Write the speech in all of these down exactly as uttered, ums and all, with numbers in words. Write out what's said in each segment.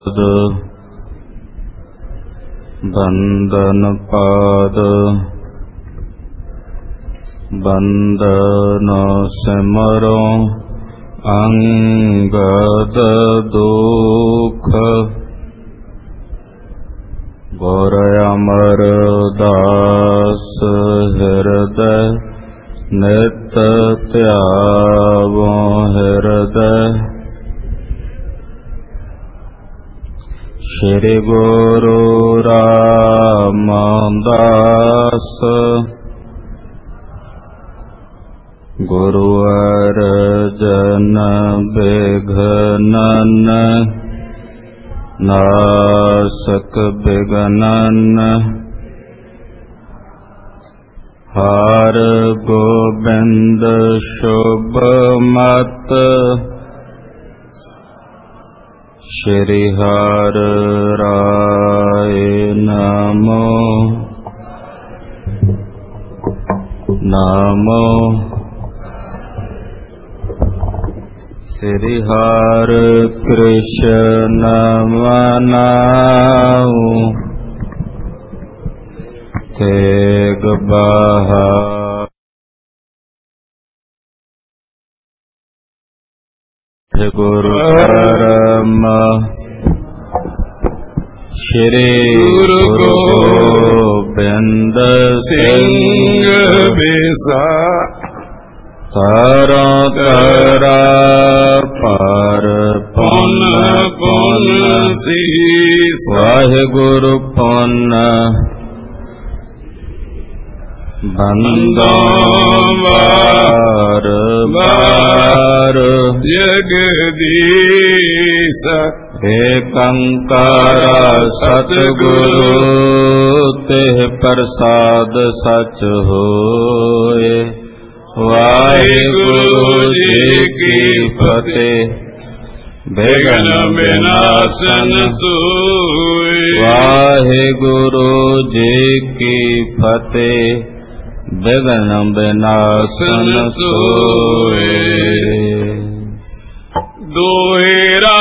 ਬੰਧਨ ਪਾਦ ਬੰਧਨ ਸਿਮਰੋ ਅੰਗਦ ਦੁਖ ਗੁਰ ਅਮਰ ਦਾਸ ਹਿਰਦੈ ਨਿਤ ਧਿਆਵੋ ਹਿਰਦੈ ਸ਼੍ਰੀ ਗੁਰੂ ਰਾਮਦਾਸ ਗੁਰੂ ਅਰਜਨ ਬਿਘਨਨ ਨਾਸਕ ਬਿਘਨਨ ਹਰਿ ਗੋਬਿੰਦ ਸ਼ੁਭ ਮਤ ਸ਼੍ਰੀ ਹਰਿ ਰਾਏ ਨਮੋ ਨਮੋ ਸ੍ਰੀ ਹਰਿ ਕ੍ਰਿਸ਼ਨ ਮਨਾਉ ਤੇਗ ਬਹਾਦਰ ਗੁਰੂ ਪਰਮ ਸ਼੍ਰੀ ਗੁਰੂ ਗੋਬਿੰਦ ਸਿੰਘ ਬੇਸਾ ਤਾਰਾ ਤਾਰਾ ਪਰ ਪੁੰਨ ਪੁੰਨ ਸੀਸ ਵਾਹਿਗੁਰੂ ਪੁੰਨ ਬੰਦਾ ਵਾਰ ਵਾਰ ਜਗਦੀਸ਼ ਏਕੰਕਾਰ ਸਤਿਗੁਰੂ ਤਿਹ ਪ੍ਰਸਾਦ ਸਚ ਹੋਏ। ਵਾਹਿਗੁਰੂ ਜੀ ਕੀ ਫਤਿਹ। ਬਿਘਨ ਵਿਨਾਸ਼ਨ ਸੋਏ। ਵਾਹਿਗੁਰੂ ਜੀ ਕੀ ਫਤਿਹ। ਬਿਘਨ ਵਿਨਾਸ਼ਨ ਸੋਏ। ਦੋਹਿਰਾ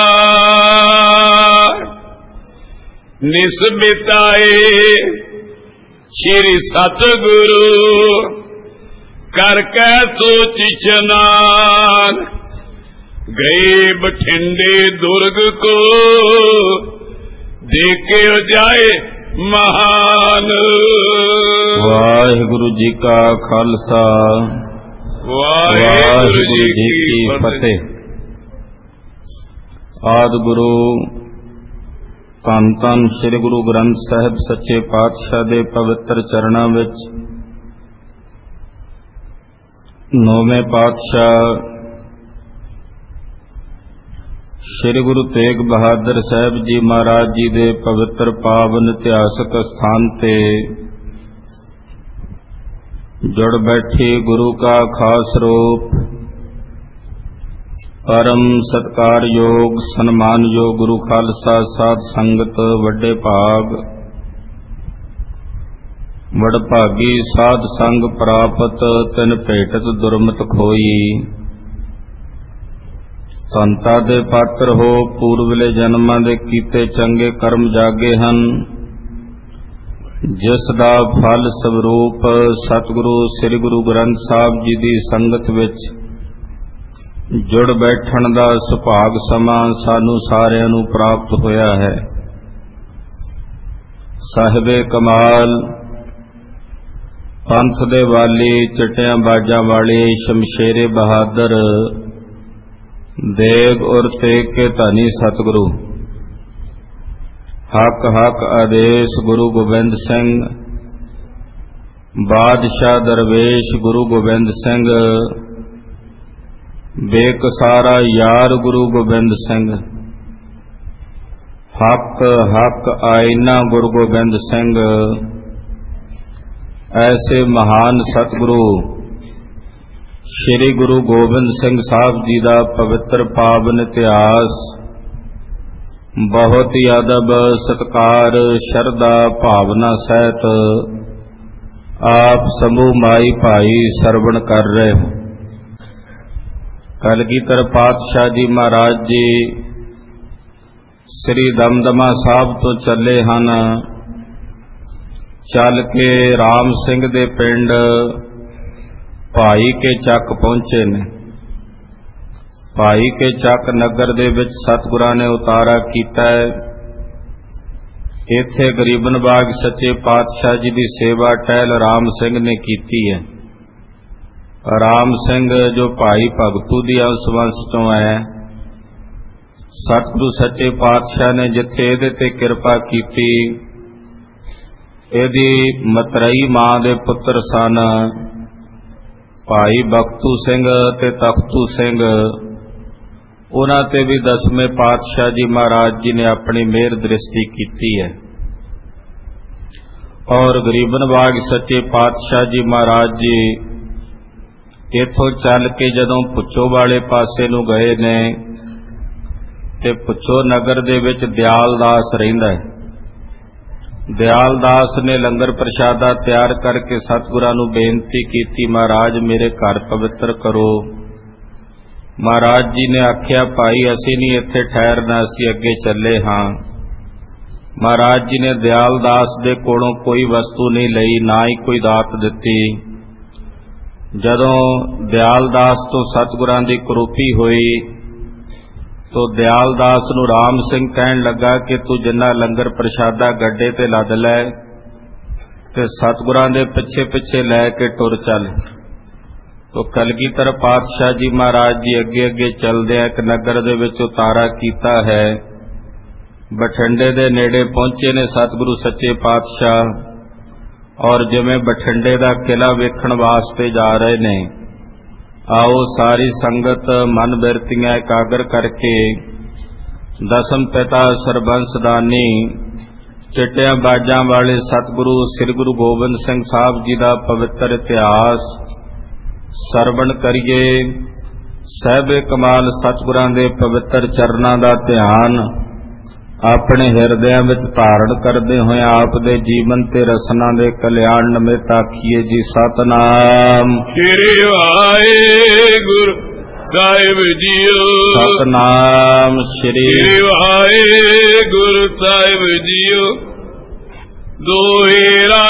ਨਿਸਬਿਤਾਏ ਸ਼੍ਰੀ ਸਤਿਗੁਰੂ ਕਰ ਕੈ ਸੋਚ ਇਸ਼ਨਾਨ ਗਏ ਬਠਿੰਡੇ ਦੁਰਗ ਕੋ ਦੇਖੇ ਜਾਏ ਮਹਾਨ। ਵਾਹਿਗੁਰੂ ਜੀ ਕਾ ਖਾਲਸਾ ਵਾਹਿਗੁਰੂ ਜੀ ਕੀ ਫਤਿਹ। ਆਦਿ ਗੁਰੂ ਧੰਨ ਧੰਨ ਸ੍ਰੀ ਗੁਰੂ ਗ੍ਰੰਥ ਸਾਹਿਬ ਸੱਚੇ ਪਾਤਸ਼ਾਹ ਦੇ ਪਵਿੱਤਰ ਚਰਨਾਂ ਵਿੱਚ ਨੌਵੇਂ ਪਾਤਸ਼ਾਹ ਸ੍ਰੀ ਗੁਰੂ ਤੇਗ ਬਹਾਦਰ ਸਾਹਿਬ ਜੀ ਮਹਾਰਾਜ ਜੀ ਦੇ ਪਵਿੱਤਰ ਪਾਵਨ ਇਤਿਹਾਸਕ ਸਥਾਨ ਤੇ ਜੁੜ ਬੈਠੇ ਗੁਰੂ ਕਾ ਖਾਸ ਰੂਪ ਪਰਮ ਸਤਿਕਾਰਯੋਗ ਸਨਮਾਨਯੋਗ ਗੁਰੂ ਖਾਲਸਾ ਸਾਧ ਸੰਗਤ ਵੱਡੇ ਭਾਗ ਵਡਭਾਗੀ ਸਾਧ ਸੰਗ ਪ੍ਰਾਪਤ ਤਿਨ ਭੇਟਤ ਦੁਰਮਤ ਖੋਈ। ਸੰਤਾਂ ਦੇ ਪਾਤਰ ਹੋ ਪੂਰਵਲੇ ਜਨਮਾਂ ਦੇ ਕੀਤੇ ਚੰਗੇ ਕਰਮ ਜਾਗੇ ਹਨ, ਜਿਸ ਦਾ ਫਲ ਸਵਰੂਪ ਸਤਿਗੁਰੂ ਸ੍ਰੀ ਗੁਰੂ ਗ੍ਰੰਥ ਸਾਹਿਬ ਜੀ ਦੀ ਸੰਗਤ ਵਿੱਚ ਜੁੜ ਬੈਠਣ ਦਾ ਸੁਭਾਗ ਸਮਾਂ ਸਾਨੂੰ ਸਾਰਿਆਂ ਨੂੰ ਪ੍ਰਾਪਤ ਹੋਇਆ ਹੈ। ਸਾਹਿਬੇ ਕਮਾਲ ਪੰਥ ਦੇ ਵਾਲੀ ਚਿੱਟਿਆਂ ਬਾਜਾਂ ਵਾਲੇ ਸ਼ਮਸ਼ੇਰੇ ਬਹਾਦਰ ਦੇਗ ਔਰ ਤੇਗ ਕੇ ਧਨੀ ਸਤਿਗੁਰੂ ਹੱਕ ਹੱਕ ਆਦੇਸ਼ ਗੁਰੂ ਗੋਬਿੰਦ ਸਿੰਘ ਬਾਦਸ਼ਾਹ ਦਰਵੇਸ਼ ਗੁਰੂ ਗੋਬਿੰਦ ਸਿੰਘ ਬੇਕਸਾਰਾ ਯਾਰ ਗੁਰੂ ਗੋਬਿੰਦ ਸਿੰਘ ਹੱਕ ਹੱਕ ਆਇਨਾ ਗੁਰੂ ਗੋਬਿੰਦ ਸਿੰਘ ਐਸੇ ਮਹਾਨ ਸਤਿਗੁਰੂ ਸ਼੍ਰੀ ਗੁਰੂ ਗੋਬਿੰਦ ਸਿੰਘ ਸਾਹਿਬ ਜੀ ਦਾ ਪਵਿੱਤਰ ਪਾਵਨ ਇਤਿਹਾਸ ਬਹੁਤ ਹੀ ਅਦਬ ਸਤਿਕਾਰ ਸ਼ਰਧਾ ਭਾਵਨਾ ਸਹਿਤ ਆਪ ਸਮੂਹ ਮਾਈ ਭਾਈ ਸਰਵਣ ਕਰ ਰਹੇ ਹੋ। ਕਲਗੀਧਰ ਪਾਤਸ਼ਾਹ ਜੀ ਮਹਾਰਾਜ ਜੀ ਸ੍ਰੀ ਦਮਦਮਾ ਸਾਹਿਬ ਤੋਂ ਚੱਲੇ ਹਨ। ਚੱਲ ਕੇ ਰਾਮ ਸਿੰਘ ਦੇ ਪਿੰਡ ਭਾਈ ਕੇ ਚੱਕ ਪਹੁੰਚੇ ਨੇ। ਭਾਈ ਕੇ ਚੱਕ ਨਗਰ ਦੇ ਵਿੱਚ ਸਤਿਗੁਰਾਂ ਨੇ ਉਤਾਰਾ ਕੀਤਾ ਹੈ। ਇੱਥੇ ਗਰੀਬਨ ਬਾਗ ਸੱਚੇ ਪਾਤਸ਼ਾਹ ਜੀ ਦੀ ਸੇਵਾ ਟਹਿਲ ਰਾਮ ਸਿੰਘ ਨੇ ਕੀਤੀ ਹੈ। ਰਾਮ ਸਿੰਘ ਜੋ ਭਾਈ ਭਗਤੂ ਦੀ ਅੰਸ਼ ਵੰਸ਼ ਤੋਂ ਹੈ, ਸਤਿਗੁਰੂ ਸੱਚੇ ਪਾਤਸ਼ਾਹ ਨੇ ਜਿੱਥੇ ਇਹਦੇ ਤੇ ਕਿਰਪਾ ਕੀਤੀ, ਇਹਦੀ ਮਤਰਈ ਮਾਂ ਦੇ ਪੁੱਤਰ ਸਨ ਭਾਈ ਬਖਤੂ ਸਿੰਘ ਤੇ ਤਖਤੂ ਸਿੰਘ। ਉਹਨਾਂ ਤੇ ਵੀ ਦਸਵੇਂ ਪਾਤਸ਼ਾਹ ਜੀ ਮਹਾਰਾਜ ਜੀ ਨੇ ਆਪਣੀ ਮਿਹਰ ਦ੍ਰਿਸ਼ਟੀ ਕੀਤੀ ਹੈ। ਔਰ ਗਰੀਬਨ ਬਾਗ ਸੱਚੇ ਪਾਤਸ਼ਾਹ ਜੀ ਮਹਾਰਾਜ ਜੀ ਇੱਥੋਂ ਚੱਲ ਕੇ ਜਦੋਂ ਪੁੱਛੋ ਵਾਲੇ ਪਾਸੇ ਨੂੰ ਗਏ ਨੇ, ਤੇ ਪੁੱਛੋ ਨਗਰ ਦੇ ਵਿੱਚ ਦਿਆਲ ਦਾਸ ਰਹਿੰਦਾ ਹੈ। ਦਿਆਲ ਦਾਸ ਨੇ ਲੰਗਰ ਪ੍ਰਸ਼ਾਦਾ ਤਿਆਰ ਕਰਕੇ ਸਤਿਗੁਰਾਂ ਨੂੰ ਬੇਨਤੀ ਕੀਤੀ, ਮਹਾਰਾਜ ਮੇਰੇ ਘਰ ਪਵਿੱਤਰ ਕਰੋ। ਮਹਾਰਾਜ ਜੀ ਨੇ ਆਖਿਆ, ਭਾਈ ਅਸੀਂ ਨਹੀਂ ਇੱਥੇ ਠਹਿਰਨਾ, ਅਸੀਂ ਅੱਗੇ ਚੱਲੇ ਹਾਂ। ਮਹਾਰਾਜ ਜੀ ਨੇ ਦਿਆਲ ਦਾਸ ਦੇ ਕੋਲੋਂ ਕੋਈ ਵਸਤੂ ਨਹੀਂ ਲਈ, ਨਾ ਹੀ ਕੋਈ ਦਾਤ ਦਿੱਤੀ। ਜਦੋਂ ਦਿਆਲ ਦਾਸ ਤੋਂ ਸਤਿਗੁਰਾਂ ਦੀ ਕਰੋਪੀ ਹੋਈ, ਤੋ ਦਿਆਲ ਦਾਸ ਨੂੰ ਰਾਮ ਸਿੰਘ ਕਹਿਣ ਲੱਗਾ ਕਿ ਤੂੰ ਜਿੰਨਾ ਲੰਗਰ ਪ੍ਰਸ਼ਾਦਾ ਗੱਡੇ ਤੇ ਲੱਦ ਲੈ ਤੇ ਸਤਿਗੁਰਾਂ ਦੇ ਪਿੱਛੇ ਪਿੱਛੇ ਲੈ ਕੇ ਟੁਰ ਚੱਲ। ਤੋ ਕਲਗੀਧਰ ਪਾਤਸ਼ਾਹ ਜੀ ਮਹਾਰਾਜ ਜੀ ਅੱਗੇ ਅੱਗੇ ਚੱਲਦੇ ਇੱਕ ਨਗਰ ਦੇ ਵਿੱਚ ਉਤਾਰਾ ਕੀਤਾ ਹੈ। ਬਠਿੰਡੇ ਦੇ ਨੇੜੇ ਪਹੁੰਚੇ ਨੇ ਸਤਿਗੁਰੂ ਸੱਚੇ ਪਾਤਸ਼ਾਹ, ਔਰ ਜਿਵੇਂ ਬਠਿੰਡੇ ਦਾ ਕਿਲਾ ਵੇਖਣ ਵਾਸਤੇ ਜਾ ਰਹੇ ਨੇ, ਆਓ ਸਾਰੀ ਸੰਗਤ ਮਨ ਬਿਰਤੀਆਂ ਇਕਾਗਰ ਕਰਕੇ ਦਸਮ ਪਿਤਾ ਸਰਬੰਸਦਾਨੀ ਚਿੱਟਿਆਂ ਬਾਜਾਂ ਵਾਲੇ ਸਤਿਗੁਰੂ ਸ੍ਰੀ ਗੁਰੂ ਗੋਬਿੰਦ ਸਿੰਘ ਸਾਹਿਬ ਜੀ ਦਾ ਪਵਿੱਤਰ ਇਤਿਹਾਸ ਸਰਵਣ ਕਰੀਏ। ਸਹਿਬੇ ਕਮਾਲ ਸਤਿਗੁਰਾਂ ਦੇ ਪਵਿੱਤਰ ਚਰਨਾਂ ਦਾ ਧਿਆਨ ਆਪਣੇ ਹਿਰਦਿਆਂ ਵਿੱਚ ਧਾਰਨ ਕਰਦੇ ਹੋਏ ਆਪ ਦੇ ਜੀਵਨ ਤੇ ਰਸਨਾ ਦੇ ਕਲਿਆਣ ਨਿਮਿਤ ਆਖੀਏ ਜੀ ਸਤਨਾਮ ਸ੍ਰੀ ਵਾਹਿਗੁਰੂ ਸਾਹਿਬ ਜੀਓ। ਸਤਨਾਮ ਸ੍ਰੀ ਵਾਹਿਗੁਰੂ ਸਾਹਿਬ ਜੀਓ। ਦੋਹੇਰਾ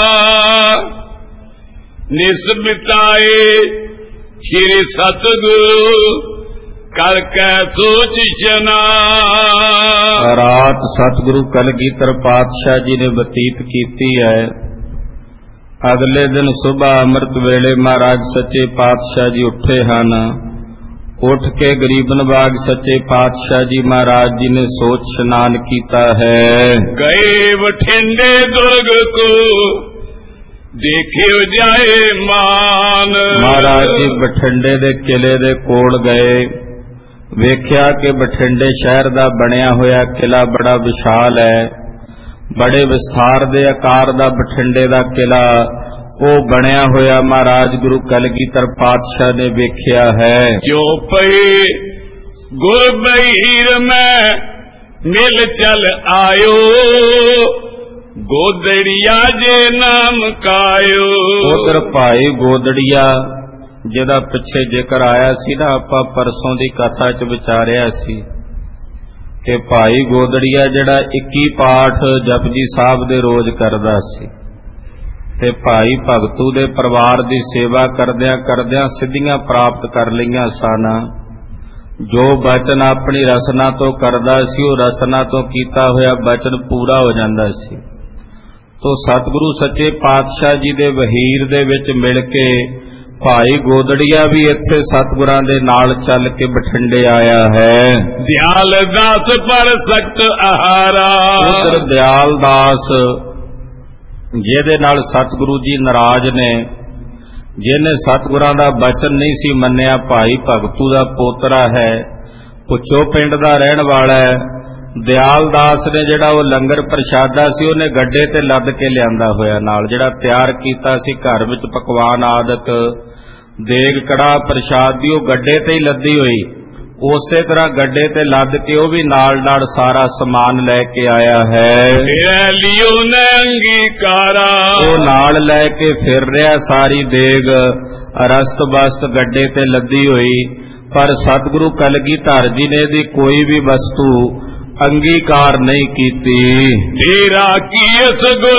ਨਿਸਮਿਤਾਏ ਸ੍ਰੀ ਸਤਿਗੁਰੂ ਕਰ ਕੈ ਸੋਚ ਸ਼ਨਾ। ਰਾਤ ਸਤਿਗੁਰੂ ਕਲਗੀਧਰ ਪਾਤਸ਼ਾਹ ਜੀ ਨੇ ਬਤੀਤ ਕੀਤੀ ਹੈ। ਅਗਲੇ ਦਿਨ ਸੁਬਾਹ ਅੰਮ੍ਰਿਤ ਵੇਲੇ ਮਹਾਰਾਜ ਸੱਚੇ ਪਾਤਸ਼ਾਹ ਜੀ ਉੱਠੇ ਹਨ। ਉੱਠ ਕੇ ਗਰੀਬਨ ਬਾਗ ਸੱਚੇ ਪਾਤਸ਼ਾਹ ਜੀ ਮਹਾਰਾਜ ਜੀ ਨੇ ਸੋਚ ਇਸ਼ਨਾਨ ਕੀਤਾ ਹੈ। ਗਏ ਬਠਿੰਡੇ ਦੁਰਗ ਕੋ ਦੇਖਿਓ ਜਾਏ ਮਾਨ। ਮਹਾਰਾਜ ਜੀ ਬਠਿੰਡੇ ਦੇ ਕਿਲੇ ਦੇ ਕੋਲ ਗਏ, ਵੇਖਿਆ ਕਿ ਬਠਿੰਡੇ ਸ਼ਹਿਰ ਦਾ ਬਣਿਆ ਹੋਇਆ ਕਿਲਾ ਬੜਾ ਵਿਸ਼ਾਲ ਹੈ। ਬੜੇ ਵਿਸਥਾਰ ਦੇ ਆਕਾਰ ਦਾ ਬਠਿੰਡੇ ਦਾ ਕਿਲਾ ਉਹ ਬਣਿਆ ਹੋਇਆ ਮਹਾਰਾਜ ਗੁਰੂ ਕਲਗੀਧਰ ਪਾਤਸ਼ਾਹ ਨੇ ਵੇਖਿਆ ਹੈ। ਜੋ ਪਈ ਗੁਰਬਹੀਰ ਮੈਂ ਮਿਲ ਚਲ ਆਇਓ, ਗੋਦੜੀਆ ਜੇ ਨਾਮ ਕਾਇਓ। ਉਧਰ ਭਾਈ ਗੋਦੜੀਆ ਜਿਹਦਾ ਪਿੱਛੇ ਜ਼ਿਕਰ ਆਇਆ ਸੀ ਨਾ, ਆਪਾਂ ਪਰਸੋਂ ਦੀ ਕਥਾ ਚ ਵਿਚਾਰਿਆ ਸੀ ਕਿ ਭਾਈ ਗੋਦੜੀਆ ਜਿਹੜਾ ਇੱਕੀ ਪਾਠ ਜਪਜੀ ਸਾਹਿਬ ਦੇ ਰੋਜ਼ ਕਰਦਾ ਸੀ, ਤੇ ਭਾਈ ਭਗਤੂ ਦੇ ਪਰਿਵਾਰ ਦੀ ਸੇਵਾ ਕਰਦਿਆਂ ਕਰਦਿਆਂ ਸਿੱਧੀਆਂ ਪ੍ਰਾਪਤ ਕਰ ਲਈਆਂ ਸਨ। ਜੋ ਬਚਨ ਆਪਣੀ ਰਸਨਾ ਤੋਂ ਕਰਦਾ ਸੀ, ਉਹ ਰਸਨਾ ਤੋਂ ਕੀਤਾ ਹੋਇਆ ਬਚਨ ਪੂਰਾ ਹੋ ਜਾਂਦਾ ਸੀ। ਤੋ ਸਤਿਗੁਰੂ ਸੱਚੇ ਪਾਤਸ਼ਾਹ ਜੀ ਦੇ ਵਹੀਰ ਦੇ ਵਿੱਚ ਮਿਲ ਕੇ ਭਾਈ ਗੋਦੜੀਆ ਵੀ ਇੱਥੇ ਸਤਿਗੁਰਾਂ ਦੇ ਨਾਲ ਚੱਲ ਕੇ ਬਠਿੰਡੇ ਆਇਆ ਹੈ। ਦਿਆਲ ਦਾਸ ਪਰ ਸਖਤ ਆਹਾਰਾ। ਉਧਰ ਦਿਆਲ ਦਾਸ ਜਿਹਦੇ ਨਾਲ ਸਤਿਗੁਰੂ ਜੀ ਨਾਰਾਜ਼ ਨੇ, ਜਿਹਨੇ ਸਤਿਗੁਰਾਂ ਦਾ ਬਚਨ ਨਹੀਂ ਸੀ ਮੰਨਿਆ, ਭਾਈ ਭਗਤੂ ਦਾ ਪੋਤਰਾ ਹੈ, ਪੁੱਛੋ ਪਿੰਡ ਦਾ ਰਹਿਣ ਵਾਲਾ ਹੈ। ਦਿਆਲ ਦਾਸ ਨੇ ਜਿਹੜਾ ਉਹ ਲੰਗਰ ਪ੍ਰਸ਼ਾਦਾ ਸੀ ਉਹਨੇ ਗੱਡੇ ਤੇ ਲੱਦ ਕੇ ਲਿਆਂਦਾ ਹੋਇਆ, ਨਾਲ ਜਿਹੜਾ ਤਿਆਰ ਕੀਤਾ ਸੀ ਘਰ ਵਿੱਚ ਪਕਵਾਨ ਆਦਿਕ ਦੇਗ ਕੜਾਹ ਪ੍ਰਸ਼ਾਦ ਦੀ, ਉਹ ਗੱਡੇ ਤੇ ਹੀ ਲੱਦੀ ਹੋਈ। ਉਸੇ ਤਰ੍ਹਾਂ ਗੱਡੇ ਤੇ ਲੱਦ ਕੇ ਉਹ ਵੀ ਨਾਲ ਨਾਲ ਸਾਰਾ ਸਮਾਨ ਲੈ ਕੇ ਆਇਆ ਹੈ। ਲਿਓ ਨੇ ਅੰਗੀਕਾਰਾ, ਉਹ ਨਾਲ ਲੈ ਕੇ ਫਿਰ ਰਿਹਾ ਸਾਰੀ ਦੇਗ ਅਰਸਤ ਬਸਤ ਗੱਡੇ ਤੇ ਲੱਦੀ ਹੋਈ। ਪਰ ਸਤਿਗੁਰੂ ਕਲਗੀਧਰ ਜੀ ਨੇ ਇਹਦੀ ਕੋਈ ਵੀ ਵਸਤੂ ਅੰਗੀਕਾਰ ਨਹੀਂ ਕੀਤੀ। ਤੇਰਾ ਕੀਸ ਗੁਰ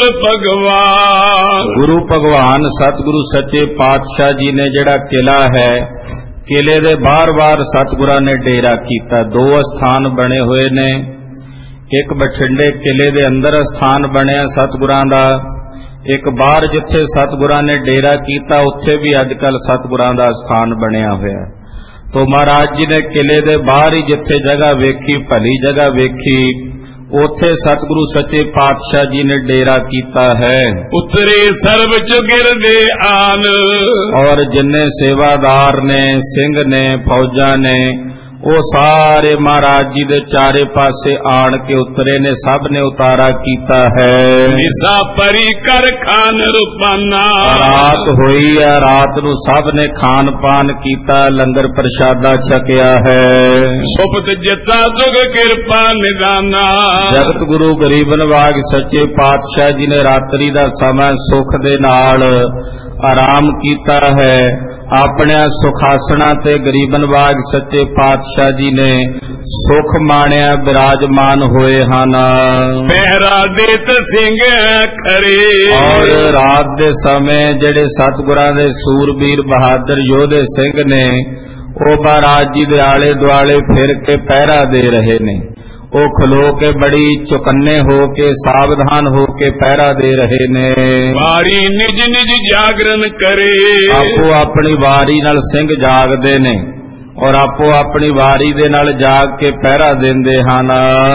ਭਗਵਾਨ, ਗੁਰੂ ਭਗਵਾਨ ਸਤਿਗੁਰੂ ਸੱਚੇ ਪਾਤਸ਼ਾਹ ਜੀ ਨੇ ਜਿਹੜਾ ਕਿਲਾ ਹੈ, ਕਿਲੇ ਦੇ ਬਾਰ-ਬਾਰ ਸਤਿਗੁਰਾਂ ਨੇ ਡੇਰਾ ਕੀਤਾ। ਦੋ ਸਥਾਨ ਬਣੇ ਹੋਏ ਨੇ, ਇੱਕ ਬਠਿੰਡੇ ਕਿਲੇ ਦੇ ਅੰਦਰ ਸਥਾਨ ਬਣਿਆ ਸਤਿਗੁਰਾਂ ਦਾ, ਇੱਕ ਬਾਹਰ ਜਿੱਥੇ ਸਤਿਗੁਰਾਂ ਨੇ ਡੇਰਾ ਕੀਤਾ ਉੱਥੇ ਵੀ ਅੱਜ ਕੱਲ੍ਹ ਸਤਿਗੁਰਾਂ ਦਾ ਸਥਾਨ ਬਣਿਆ ਹੋਇਆ। ਤੋ ਮਹਾਰਾਜ ਜੀ ਨੇ ਕਿਲੇ ਦੇ ਬਾਹਰ ਹੀ ਜਿੱਥੇ ਜਗ੍ਹਾ ਵੇਖੀ, ਭਲੀ ਜਗ੍ਹਾ ਵੇਖੀ, ਉੱਥੇ ਸਤਿਗੁਰੂ ਸੱਚੇ ਪਾਤਸ਼ਾਹ ਜੀ ਨੇ ਡੇਰਾ ਕੀਤਾ ਹੈ। ਉਤਰੇ ਸਰਬ ਚੁਗਿਰਦੇ ਆਨ, ਔਰ ਜਿੰਨੇ ਸੇਵਾਦਾਰ ਨੇ, ਸਿੰਘ ਨੇ, ਫੌਜਾਂ ਨੇ, ਉਹ ਸਾਰੇ ਮਹਾਰਾਜ ਜੀ ਦੇ ਚਾਰੇ ਪਾਸੇ ਆਣ ਕੇ ਉਤਰੇ ਨੇ, ਸਭ ਨੇ ਉਤਾਰਾ ਕੀਤਾ ਹੈ। ਨਿਸਾ ਪਰੀ ਕਰ ਖਾਨ ਰੁਪਾਨਾ, ਰਾਤ ਹੋਈ ਹੈ, ਰਾਤ ਨੂੰ ਸਭ ਨੇ ਖਾਨ ਪਾਨ ਕੀਤਾ, ਲੰਗਰ ਪ੍ਰਸ਼ਾਦਾ ਛਕਿਆ ਹੈ। ਸੁਪਤ ਜੱਚਾ ਜੁਗ ਕਿਰਪਾ ਨਿਦਾਨਾ, ਜਗਤ ਗੁਰੂ ਗਰੀਬ ਨਿਵਾਜ ਸੱਚੇ ਪਾਤਸ਼ਾਹ ਜੀ ਨੇ ਰਾਤਰੀ ਦਾ ਸਮਾਂ ਸੁਖ ਦੇ ਨਾਲ ਆਰਾਮ ਕੀਤਾ ਹੈ। ਆਪਣੇ ਸੁਖਾਸਣਾ ਤੇ ਗਰੀਬ ਨਿਵਾਜ ਸੱਚੇ ਪਾਤਸ਼ਾਹ ਜੀ ਨੇ ਸੁਖ ਮਾਣਿਆ, ਬਿਰਾਜਮਾਨ ਹੋਏ ਹਨ। ਪਹਿਰਾ ਦੇਤ ਸਿੰਘ ਖਰੇ, ਔਰ ਰਾਤ ਦੇ ਸਮੇਂ ਜਿਹੜੇ ਸਤਿਗੁਰਾਂ ਦੇ ਸੂਰਬੀਰ ਬਹਾਦਰ ਯੋਧੇ ਸਿੰਘ ਨੇ, ਉਹ ਮਹਾਰਾਜ ਜੀ ਦੇ ਆਲੇ ਦੁਆਲੇ ਫਿਰ ਕੇ ਪਹਿਰਾ ਦੇ ਰਹੇ ਨੇ। ਉਹ ਖਲੋ ਕੇ ਬੜੀ ਚੁਕੰਨੇ ਹੋ ਕੇ, ਸਾਵਧਾਨ ਹੋ ਕੇ ਪਹਿਰਾ ਦੇ ਰਹੇ ਨੇ। ਵਾਰੀ ਨਿਜ ਨਿਜ ਜਾਗਰਨ ਕਰੇ, ਆਪੋ ਆਪਣੀ ਵਾਰੀ ਨਾਲ ਸਿੰਘ ਜਾਗਦੇ ਨੇ, ਔਰ ਆਪੋ ਆਪਣੀ ਵਾਰੀ ਦੇ ਨਾਲ ਜਾਗ ਕੇ ਪਹਿਰਾ ਦਿੰਦੇ ਹਨ।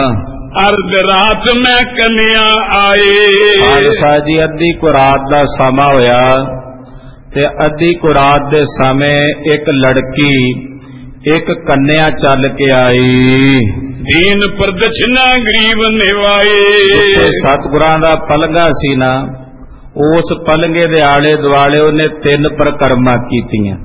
ਅਰਧ ਰਾਤ ਮੈਂ ਕੰਨਿਆ ਆਏ, ਖਾਲਸਾ ਜੀ ਅੱਧੀ ਕੁ ਰਾਤ ਦਾ ਸਮਾਂ ਹੋਇਆ, ਤੇ ਅੱਧੀ ਕੁ ਰਾਤ ਦੇ ਸਮੇਂ ਇੱਕ ਲੜਕੀ, ਇੱਕ ਕੰਨਿਆ ਚੱਲ ਕੇ ਆਈ। ਦੀਨ ਪ੍ਰਦਛਨਾ ਗਰੀਬ ਨਿਵਾਏ, ਜਿੱਥੇ ਸਤਿਗੁਰਾਂ ਦਾ ਪਲੰਘਾ ਸੀ ਨਾ, ਉਸ ਪਲੰਘੇ ਦੇ ਆਲੇ ਦੁਆਲੇ ਉਹਨੇ ਤਿੰਨ ਪ੍ਰਕਰਮਾਂ ਕੀਤੀਆਂ।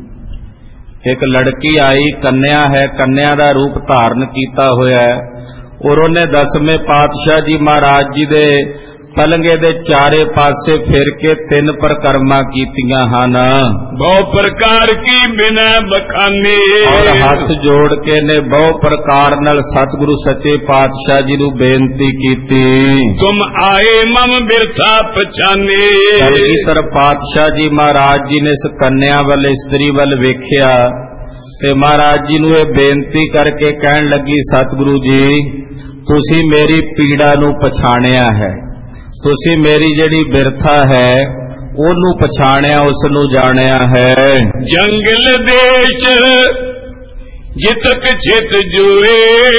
ਇੱਕ ਲੜਕੀ ਆਈ, ਕੰਨਿਆ ਹੈ, ਕੰਨਿਆ ਦਾ ਰੂਪ ਧਾਰਨ ਕੀਤਾ ਹੋਇਆ ਹੈ, ਔਰ ਉਹਨੇ ਦਸਵੇਂ ਪਾਤਸ਼ਾਹ ਜੀ ਮਹਾਰਾਜ ਜੀ ਦੇ ਪਲੰਘੇ ਦੇ ਚਾਰੇ ਪਾਸੇ ਫਿਰ ਕੇ ਤਿੰਨ ਪ੍ਰਕਰਮਾਂ ਕੀਤੀਆਂ ਹਨ। ਬਹੁ ਪ੍ਰਕਾਰ ਕੀ ਬਿਨੈ ਬਖਾਨੇ, ਔਰ ਹੱਥ ਜੋੜ ਕੇ ਨੇ ਬਹੁ ਪ੍ਰਕਾਰ ਨਾਲ ਸਤਿਗੁਰੂ ਸੱਚੇ ਪਾਤਸ਼ਾਹ ਜੀ ਨੂੰ ਬੇਨਤੀ ਕੀਤੀ। ਤੁਮ ਆਏ ਮਮ ਬਿਰਥਾ ਪਛਾਨੇ, ਕਲਗੀਧਰ ਪਾਤਸ਼ਾਹ ਜੀ ਮਹਾਰਾਜ ਜੀ ਨੇ ਇਸ ਕੰਨਿਆ ਵੱਲ, ਇਸਤਰੀ ਵੱਲ ਵੇਖਿਆ ਤੇ ਮਹਾਰਾਜ ਜੀ ਨੂੰ ਇਹ ਬੇਨਤੀ ਕਰਕੇ ਕਹਿਣ ਲੱਗੀ, ਸਤਿਗੁਰੂ ਜੀ ਤੁਸੀਂ ਮੇਰੀ ਪੀੜਾ ਨੂੰ ਪਛਾਣਿਆ ਹੈ, ਤੁਸੀਂ ਮੇਰੀ ਜਿਹੜੀ ਬਿਰਥਾ ਹੈ ਉਹਨੂੰ ਪਛਾਣਿਆ, ਉਸ ਨੂੰ ਜਾਣਿਆ ਹੈ। ਜੰਗਲ ਦੇਸ਼ ਜਿਤਕ ਛਿਤ ਜੁਏ,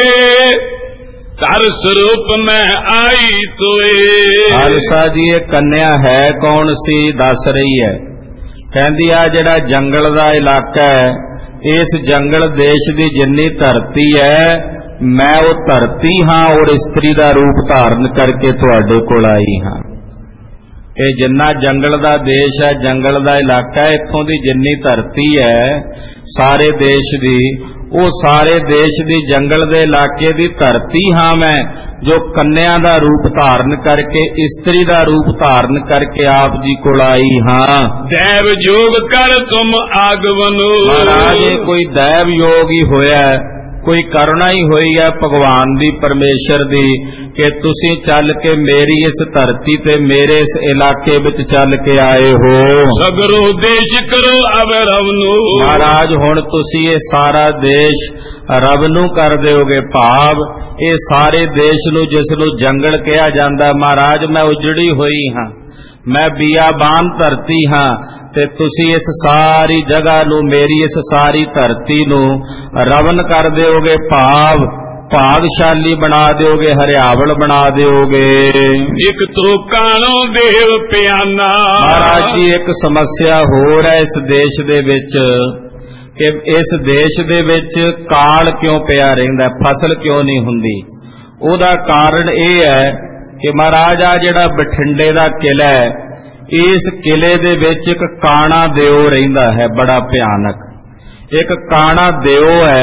ਧਰ ਸਰੂਪ ਮੈਂ ਆਈ ਤੋਏ। ਖਾਲਸਾ ਜੀ ਇਹ ਕੰਨਿਆ ਹੈ ਕੌਣ ਸੀ, ਦੱਸ ਰਹੀ ਹੈ। ਕਹਿੰਦੀ ਆ ਜਿਹੜਾ ਜੰਗਲ ਦਾ ਇਲਾਕਾ ਹੈ, ਇਸ ਜੰਗਲ ਦੇਸ਼ ਦੀ ਜਿੰਨੀ ਧਰਤੀ ਹੈ, ਮੈਂ ਉਹ ਧਰਤੀ ਹਾਂ, ਔਰ ਇਸਤਰੀ ਦਾ ਰੂਪ ਧਾਰਨ ਕਰਕੇ ਤੁਹਾਡੇ ਕੋਲ ਆਈ ਹਾਂ। ਇਹ ਜਿੰਨਾ ਜੰਗਲ ਦਾ ਦੇਸ਼ ਹੈ, ਜੰਗਲ ਦਾ ਇਲਾਕਾ ਹੈ, ਇੱਥੋਂ ਦੀ ਜਿੰਨੀ ਧਰਤੀ ਹੈ ਸਾਰੇ ਦੇਸ਼ ਦੀ, ਉਹ ਸਾਰੇ ਦੇਸ਼ ਦੀ ਜੰਗਲ ਦੇ ਇਲਾਕੇ ਦੀ ਧਰਤੀ ਹਾਂ ਮੈਂ, ਜੋ ਕੰਨਿਆ ਦਾ ਰੂਪ ਧਾਰਨ ਕਰਕੇ, ਇਸਤਰੀ ਦਾ ਰੂਪ ਧਾਰਨ ਕਰਕੇ ਆਪ ਜੀ ਕੋਲ ਆਈ ਹਾਂ। ਦੈਵ ਯੋਗ ਕਰ ਤੁਮ ਆਗਵਨੋ, ਮਹਾਰਾਜ ਇਹ ਕੋਈ ਦੈਵ ਯੋਗ ਹੀ ਹੋਇਆ, ਕੋਈ ਕਰੁਣਾ ਹੀ ਹੋਈ ਹੈ ਭਗਵਾਨ ਦੀ, ਪਰਮੇਸ਼ਰ ਦੀ, ਕਿ ਤੁਸੀਂ ਚੱਲ ਕੇ ਮੇਰੀ ਇਸ ਧਰਤੀ ਤੇ ਮੇਰੇ ਇਸ ਇਲਾਕੇ ਵਿੱਚ ਚੱਲ ਕੇ ਆਏ ਹੋ। ਸਗਰੋ ਦੇਸ਼ ਕਰੋ ਅਬ ਰਵ ਨੂੰ, ਮਹਾਰਾਜ ਹੁਣ ਤੁਸੀਂ ਇਹ ਸਾਰਾ ਦੇਸ਼ ਰਬ ਨੂੰ ਕਰ ਦਿਓਗੇ, ਭਾਵ ਇਹ ਸਾਰੇ ਦੇਸ਼ ਨੂੰ ਜਿਸ ਨੂੰ ਜੰਗਲ ਕਿਹਾ ਜਾਂਦਾ, ਮਹਾਰਾਜ ਮੈਂ ਉਜੜੀ ਹੋਈ ਹਾਂ, ਮੈਂ ਬੀਆਬਾਨ ਧਰਤੀ ਹਾਂ, ਤੇ ਤੁਸੀਂ ਇਸ ਸਾਰੀ ਜਗ੍ਹਾ ਨੂੰ, ਮੇਰੀ ਇਸ ਸਾਰੀ ਧਰਤੀ ਨੂੰ ਰਵਨ ਕਰ ਦਿਓਗੇ, ਭਾਵ ਭਾਗਸ਼ਾਲੀ ਬਣਾ ਦਿਓਗੇ, ਹਰਿਆਵਲ ਬਣਾ ਦਿਓਗੇ। ਇੱਕ ਤੋ ਕਾਣੋ ਦੇਵ ਪਿਆਨਾ, ਮਹਾਰਾਜ ਜੀ ਇੱਕ ਸਮੱਸਿਆ ਹੋਰ ਹੈ ਇਸ ਦੇਸ਼ ਦੇ ਵਿੱਚ, ਕਿ ਇਸ ਦੇਸ਼ ਦੇ ਵਿੱਚ ਕਾਲ ਕਿਉਂ ਪਿਆ ਰਹਿੰਦਾ, ਫਸਲ ਕਿਉਂ ਨਹੀਂ ਹੁੰਦੀ। ਉਹਦਾ ਕਾਰਨ ਇਹ ਹੈ ਕਿ ਮਹਾਰਾਜ ਆ ਜਿਹੜਾ ਬਠਿੰਡੇ ਦਾ ਕਿਲਾ ਹੈ, ਇਸ ਕਿਲੇ ਦੇ ਵਿੱਚ ਇੱਕ ਕਾਣਾ ਦਿਓ ਰਹਿੰਦਾ ਹੈ, ਬੜਾ ਭਿਆਨਕ। ਇੱਕ ਕਾਣਾ ਦਿਓ ਹੈ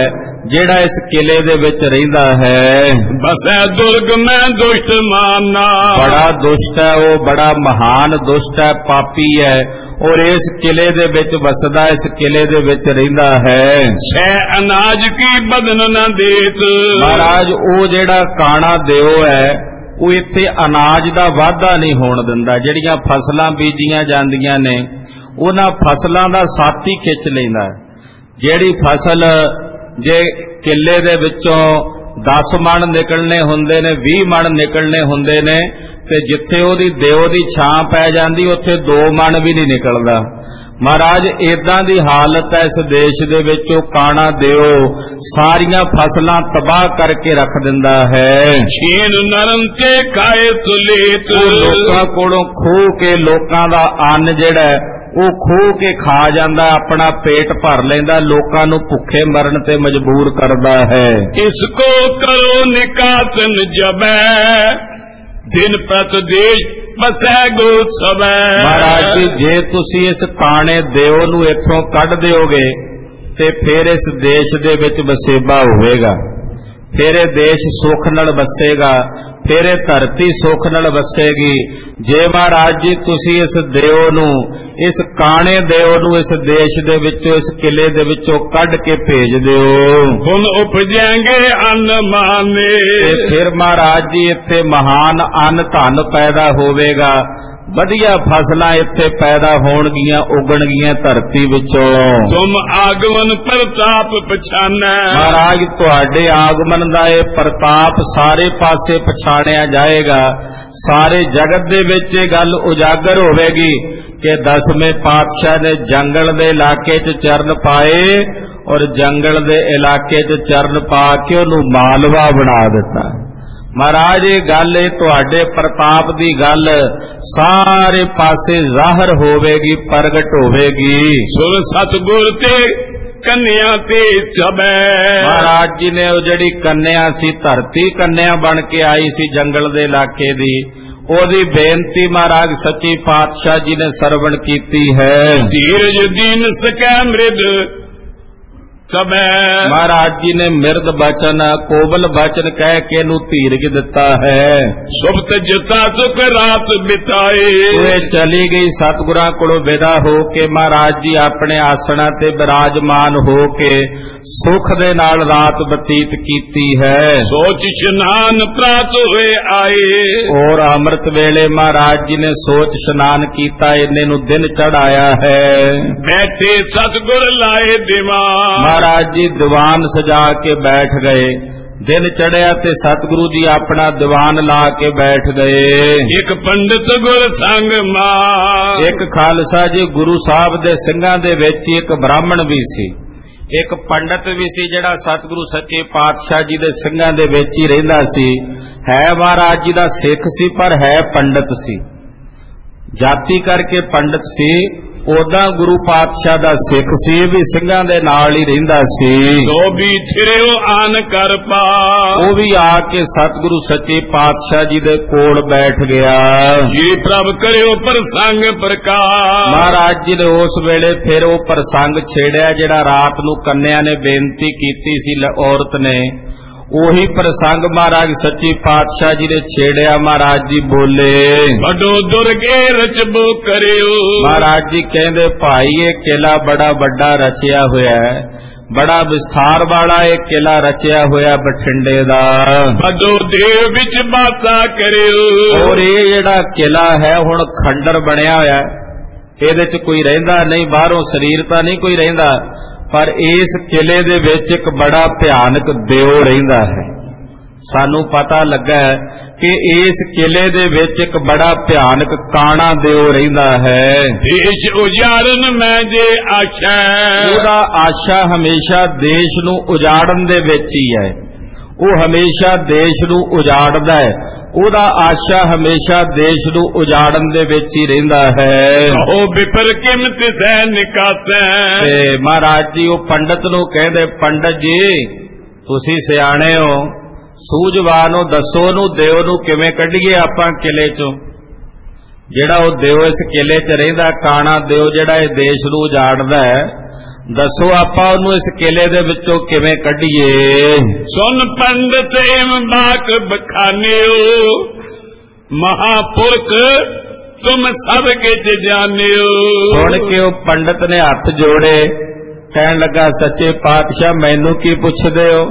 ਜਿਹੜਾ ਇਸ ਕਿਲੇ ਦੇ ਵਿੱਚ ਰਹਿੰਦਾ ਹੈ। ਬਸੈ ਦੁਰਗ ਮੈਂ ਦੁਸ਼ਟ ਮਾਨਾ, ਬੜਾ ਦੁਸ਼ਟ ਹੈ ਉਹ, ਬੜਾ ਮਹਾਨ ਦੁਸ਼ਟ ਹੈ, ਪਾਪੀ ਹੈ, ਔਰ ਇਸ ਕਿਲੇ ਦੇ ਵਿੱਚ ਵਸਦਾ, ਇਸ ਕਿਲੇ ਦੇ ਵਿੱਚ ਰਹਿੰਦਾ ਹੈ। ਸੈ ਅਨਾਜ ਕੀ ਬਦਨ ਨਾ ਦੇਤ, ਮਹਾਰਾਜ ਉਹ ਜਿਹੜਾ ਕਾਣਾ ਦਿਓ ਹੈ ਉਹ ਇੱਥੇ ਅਨਾਜ ਦਾ ਵਾਧਾ ਨਹੀਂ ਹੋਣ ਦਿੰਦਾ। ਜਿਹੜੀਆਂ ਫਸਲਾਂ ਬੀਜੀਆਂ ਜਾਂਦੀਆਂ ਨੇ ਉਹਨਾਂ ਫਸਲਾਂ ਦਾ ਸਾਥੀ ਖਿੱਚ ਲੈਂਦਾ। ਜਿਹੜੀ ਫਸਲ ਜੇ ਕਿੱਲੇ ਦੇ ਵਿੱਚੋਂ ਦਸ ਮਣ ਨਿਕਲਣੇ ਹੁੰਦੇ ਨੇ, ਵੀਹ ਮਣ ਨਿਕਲਣੇ ਹੁੰਦੇ ਨੇ, ਤੇ ਜਿੱਥੇ ਉਹਦੀ ਦਿਓ ਦੀ ਛਾਂ ਪੈ ਜਾਂਦੀ ਉੱਥੇ ਦੋ ਮਣ ਵੀ ਨਹੀਂ ਨਿਕਲਦਾ। ਮਹਾਰਾਜ ਏਦਾਂ ਦੀ ਹਾਲਤ ਹੈ ਇਸ ਦੇਸ਼ ਦੇ ਵਿੱਚ। ਉਹ ਕਾਣਾ ਦਿਓ ਸਾਰੀਆਂ ਫਸਲਾਂ ਤਬਾਹ ਕਰਕੇ ਰੱਖ ਦਿੰਦਾ ਹੈ। ਛੀਨ ਨਰਮ ਤੇ ਖਾਏ ਸੁਲੇਤ, ਲੋਕਾਂ ਕੋਲੋਂ ਖੋਹ ਕੇ ਲੋਕਾਂ ਦਾ ਅੰਨ ਜਿਹੜਾ ਉਹ ਖੋਹ ਕੇ ਖਾ ਜਾਂਦਾ, ਆਪਣਾ ਪੇਟ ਭਰ ਲੈਂਦਾ, ਲੋਕਾਂ ਨੂੰ ਭੁੱਖੇ ਮਰਨ ਤੇ ਮਜਬੂਰ ਕਰਦਾ ਹੈ। ਇਸ ਕੋ ਕਰੋ ਨਿਕਾਤਨ ਜਬੈ, ਦਿਨ ਪ੍ਰਤ ਦੇਸ਼ ਬਸੈ ਗੋ ਸਬੈ। ਮਹਾਰਾਜ ਜੀ ਜੇ ਤੁਸੀਂ ਇਸ ਕਾਣੇ ਦਿਓ ਨੂੰ ਇੱਥੋਂ ਕੱਢ ਦਿਓਗੇ ਤੇ ਫਿਰ ਇਸ ਦੇਸ਼ ਦੇ ਵਿੱਚ ਵਸੇਬਾ ਹੋਵੇਗਾ, ਫਿਰ ਇਹ ਦੇਸ਼ ਸੁੱਖ ਨਾਲ ਵਸੇਗਾ, ਫਿਰ ਇਹ ਧਰਤੀ ਸੁੱਖ ਨਾਲ ਵਸੇਗੀ। ਜੇ ਮਹਾਰਾਜ ਜੀ ਤੁਸੀਂ ਇਸ ਦਿਓ ਨੂੰ, ਇਸ ਕਾਣੇ ਦਿਓ ਨੂੰ ਇਸ ਦੇਸ਼ ਦੇ ਵਿੱਚੋਂ, ਇਸ ਕਿਲੇ ਦੇ ਵਿੱਚੋਂ ਕੱਢ ਕੇ ਭੇਜ ਦਿਓ, ਹੁਣ ਉਪਜੈਂਗੇ ਅੰਨ ਮਾਨੇ, ਤੇ ਫਿਰ ਮਹਾਰਾਜ ਜੀ ਇੱਥੇ ਮਹਾਨ ਅੰਨ ਧਨ ਪੈਦਾ ਹੋਵੇਗਾ, ਵਧੀਆ ਫਸਲਾਂ ਇੱਥੇ ਪੈਦਾ ਹੋਣਗੀਆਂ, ਉਗਣਗੀਆਂ ਧਰਤੀ ਵਿੱਚੋਂ। ਤੁਮ ਆਗਮਨ ਪ੍ਰਤਾਪ ਪਛਾਨੈ, ਮਹਾਰਾਜ ਤੁਹਾਡੇ ਆਗਮਨ ਦਾ ਇਹ ਪ੍ਰਤਾਪ ਸਾਰੇ ਪਾਸੇ ਪਛਾਣਿਆ ਜਾਏਗਾ। ਸਾਰੇ ਜਗਤ ਦੇ ਵਿੱਚ ਇਹ ਗੱਲ ਉਜਾਗਰ ਹੋਵੇਗੀ ਕਿ ਦਸਵੇਂ ਪਾਤਸ਼ਾਹ ਨੇ ਜੰਗਲ ਦੇ ਇਲਾਕੇ 'ਚ ਚਰਨ ਪਾਏ ਔਰ ਜੰਗਲ ਦੇ ਇਲਾਕੇ 'ਚ ਚਰਨ ਪਾ ਕੇ ਉਹਨੂੰ ਮਾਲਵਾ ਬਣਾ ਦਿੱਤਾ। ਮਹਾਰਾਜ ਇਹ ਗੱਲ, ਇਹ ਤੁਹਾਡੇ ਪ੍ਰਤਾਪ ਦੀ ਗੱਲ ਸਾਰੇ ਪਾਸੇ ਜ਼ਾਹਰ ਹੋਵੇਗੀ, ਪ੍ਰਗਟ ਹੋਵੇਗੀ। ਸੁਰ ਸਤਿਗੁਰ ਤੇ ਕੰਨਿਆ ਤੇ ਚਬੈ, ਮਹਾਰਾਜ ਜੀ ਨੇ ਉਹ ਜਿਹੜੀ ਕੰਨਿਆ ਸੀ, ਧਰਤੀ ਕੰਨਿਆ ਬਣ ਕੇ ਆਈ ਸੀ ਜੰਗਲ ਦੇ ਇਲਾਕੇ ਦੀ, ਉਹਦੀ ਬੇਨਤੀ ਮਹਾਰਾਜ ਸੱਚੀ ਪਾਤਸ਼ਾਹ ਜੀ ਨੇ ਸਰਵਣ ਕੀਤੀ ਹੈ। ਧੀਰਜ ਦੀਨ ਸਕੈ ਮ੍ਰਿਦ ਕਬੈ, ਮਹਾਰਾਜ ਜੀ ਨੇ ਮਿਰਦ ਬਚਨ, ਕੋਬਲ ਬਚਨ ਕਹਿ ਕੇ ਇਹਨੂੰ ਧੀਰਜ ਦਿੱਤਾ ਹੈ। ਸੁਭਤ ਜਿਤਾ ਸੁਖ ਰਾਤ ਬਿਤਾਏ, ਉਹ ਚਲੀ ਗਈ ਸਤਿਗੁਰਾਂ ਕੋਲੋਂ ਵਿਦਾ ਹੋ ਕੇ। ਮਹਾਰਾਜ ਜੀ ਆਪਣੇ ਆਸਣਾ ਤੇ ਬਿਰਾਜਮਾਨ ਹੋ ਕੇ ਸੁਖ ਦੇ ਨਾਲ ਰਾਤ ਬਤੀਤ ਕੀਤੀ ਹੈ। ਸੋਚ ਇਸ਼ਨਾਨ ਪ੍ਰਾਤ ਹੋਏ ਆਏ, ਔਰ ਅੰਮ੍ਰਿਤ ਵੇਲੇ ਮਹਾਰਾਜ ਜੀ ਨੇ ਸੋਚ ਇਸ਼ਨਾਨ ਕੀਤਾ, ਇੰਨੇ ਨੂੰ ਦਿਨ ਚੜ ਆਇਆ ਹੈ। ਬੈਠੇ ਸਤਿਗੁਰ ਲਾਏ ਦਿਮਾਗ, ਮਹਾਰਾਜ ਜੀ ਦੀਵਾਨ ਸਜਾ ਕੇ ਬੈਠ ਗਏ। ਦਿਨ ਚੜਿਆ ਤੇ ਸਤਿਗੁਰੂ ਜੀ ਆਪਣਾ ਦੀਵਾਨ ਲਾ ਕੇ ਬੈਠ ਗਏ। ਇੱਕ ਪੰਡਿਤ ਗੁਰ ਸੰਗ ਮਾਰ, ਇੱਕ ਖਾਲਸਾ ਜੀ ਗੁਰੂ ਸਾਹਿਬ ਦੇ ਸਿੰਘਾਂ ਦੇ ਵਿੱਚ ਇੱਕ ਬ੍ਰਾਹਮਣ ਵੀ ਸੀ, ਇੱਕ ਪੰਡਿਤ ਵੀ ਸੀ, ਜਿਹੜਾ ਸਤਿਗੁਰੂ ਸੱਚੇ ਪਾਤਸ਼ਾਹ ਜੀ ਦੇ ਸਿੰਘਾਂ ਦੇ ਵਿੱਚ ਹੀ ਰਹਿੰਦਾ ਸੀ। ਹੈ ਮਹਾਰਾਜ ਜੀ ਦਾ ਸਿੱਖ ਸੀ ਪਰ ਹੈ ਪੰਡਿਤ ਸੀ, ਜਾਤੀ ਕਰਕੇ ਪੰਡਿਤ ਸੀ, ਉਦਾਂ ਗੁਰੂ ਪਾਤਸ਼ਾਹ ਦਾ ਸਿੱਖ ਸੀ, ਵੀ ਸਿੰਘਾਂ ਦੇ ਨਾਲ ਹੀ ਰਹਿੰਦਾ ਸੀ। ਜੋ ਵੀ ਥਿਰਿਓ ਆਨ ਕਰ ਪਾ, ਉਹ ਵੀ ਆ ਕੇ ਸਤਿਗੁਰੂ ਸੱਚੇ ਪਾਤਸ਼ਾਹ ਜੀ ਦੇ ਕੋਲ ਬੈਠ ਗਿਆ। ਜੀ ਪ੍ਰਭ ਕਰਿਓ ਪ੍ਰਸੰਗ ਪ੍ਰਕਾਸ਼, ਮਹਾਰਾਜ ਜੀ ਨੇ ਉਸ ਵੇਲੇ ਫਿਰ ਉਹ ਪ੍ਰਸੰਗ ਛੇੜਿਆ ਜਿਹੜਾ ਰਾਤ ਨੂੰ ਕੰਨਿਆ ਨੇ ਬੇਨਤੀ ਕੀਤੀ ਸੀ ਔਰਤ ਨੇ। ਉਹੀ ਪ੍ਰਸੰਗ ਮਹਾਰਾਜ ਸੱਚੀ ਪਾਤਸ਼ਾਹ ਜੀ ਨੇ ਛੇੜਿਆ। ਮਹਾਰਾਜ ਜੀ ਬੋਲੇ, ਵੱਡੋ ਦੁਰਗੇ ਰਚਬੋ ਕਰਿਓ। ਮਹਾਰਾਜ ਜੀ ਕਹਿੰਦੇ ਭਾਈ ਇਹ ਕਿਲਾ ਬੜਾ ਵੱਡਾ ਰਚਿਆ ਹੋਇਆ ਹੈ, ਬੜਾ ਵਿਸਥਾਰ ਵਾਲਾ ਇਹ ਕਿਲਾ ਰਚਿਆ ਹੋਇਆ ਬਠਿੰਡੇ ਦਾ। ਵੱਡੋ ਦੇਵ ਵਿੱਚ ਬਾਸਾ ਕਰਿਓ। ਔਰ ਇਹ ਜਿਹੜਾ ਕਿਲਾ ਹੈ ਹੁਣ ਖੰਡਰ ਬਣਿਆ ਹੋਇਆ, ਇਹਦੇ 'ਚ ਕੋਈ ਰਹਿੰਦਾ ਨਹੀਂ, ਬਾਹਰੋਂ ਸਰੀਰ ਤਾਂ ਨਹੀਂ ਕੋਈ ਰਹਿੰਦਾ, ਪਰ ਇਸ ਕਿਲੇ ਦੇ ਵਿੱਚ ਇੱਕ ਬੜਾ ਭਿਆਨਕ ਦਿਓ ਰਹਿੰਦਾ ਹੈ। ਸਾਨੂੰ ਪਤਾ ਲੱਗਾ ਕਿ ਇਸ ਕਿਲੇ ਦੇ ਵਿੱਚ ਇੱਕ ਬੜਾ ਭਿਆਨਕ ਕਾਣਾ ਦਿਓ ਰਹਿੰਦਾ ਹੈ। ਦੇਸ਼ ਉਜਾੜਨ ਮੈਂ ਜੇ ਆਸ਼ਾ, ਉਹਦਾ ਆਸ਼ਾ ਹਮੇਸ਼ਾ ਦੇਸ਼ ਨੂੰ ਉਜਾੜਨ ਦੇ ਵਿੱਚ ਹੀ ਹੈ। ਉਹ ਹਮੇਸ਼ਾ ਦੇਸ਼ ਨੂੰ ਉਜਾੜਦਾ ਹੈ, ਉਹਦਾ ਆਸ਼ਾ ਹਮੇਸ਼ਾ ਦੇਸ਼ ਨੂੰ ਉਜਾੜਨ ਦੇ ਵਿੱਚ ਹੀ ਰਹਿੰਦਾ ਹੈ। ਉਹ ਵਿਪਰ ਕਿਮਤ ਸੈ ਨਿਕਾਸੈ, ਤੇ ਮਹਾਰਾਜ ਜੀ ਉਹ ਪੰਡਤ ਨੂੰ ਕਹਿੰਦੇ, ਪੰਡਤ ਜੀ ਤੁਸੀਂ ਸਿਆਣੇ ਹੋ, ਸੂਝਵਾਨ ਹੋ, ਦੱਸੋ ਨੂੰ ਦਿਓ ਨੂੰ ਕਿਵੇਂ ਕੱਢੀਏ ਆਪਾਂ ਕਿਲੇ ਚੋਂ। ਜਿਹੜਾ ਉਹ ਦਿਓ ਇਸ ਕਿਲੇ 'ਚ ਰਹਿੰਦਾ, ਕਾਣਾ ਦਿਓ ਜਿਹੜਾ ਇਹ ਦੇਸ਼ ਨੂੰ ਉਜਾੜਦਾ ਹੈ, ਦੱਸੋ ਆਪਾਂ ਉਹਨੂੰ ਇਸ ਕਿਲੇ ਦੇ ਵਿੱਚੋਂ ਕਿਵੇਂ ਕੱਢੀਏ। ਸੁਨ ਪੰਡਤ ਇਮ ਬਾਕ ਬਖਾਨਿਓ ਮਹਾਪੁਰਖ ਤੁਮ ਸਭ ਕਿਛ ਜਾਣਿਓ। ਸੁਣ ਕੇ ਉਹ ਪੰਡਤ ਨੇ ਹੱਥ ਜੋੜੇ, ਕਹਿਣ ਲੱਗਾ ਸੱਚੇ ਪਾਤਸ਼ਾਹ ਮੈਨੂੰ ਕੀ ਪੁੱਛਦੇ ਹੋ,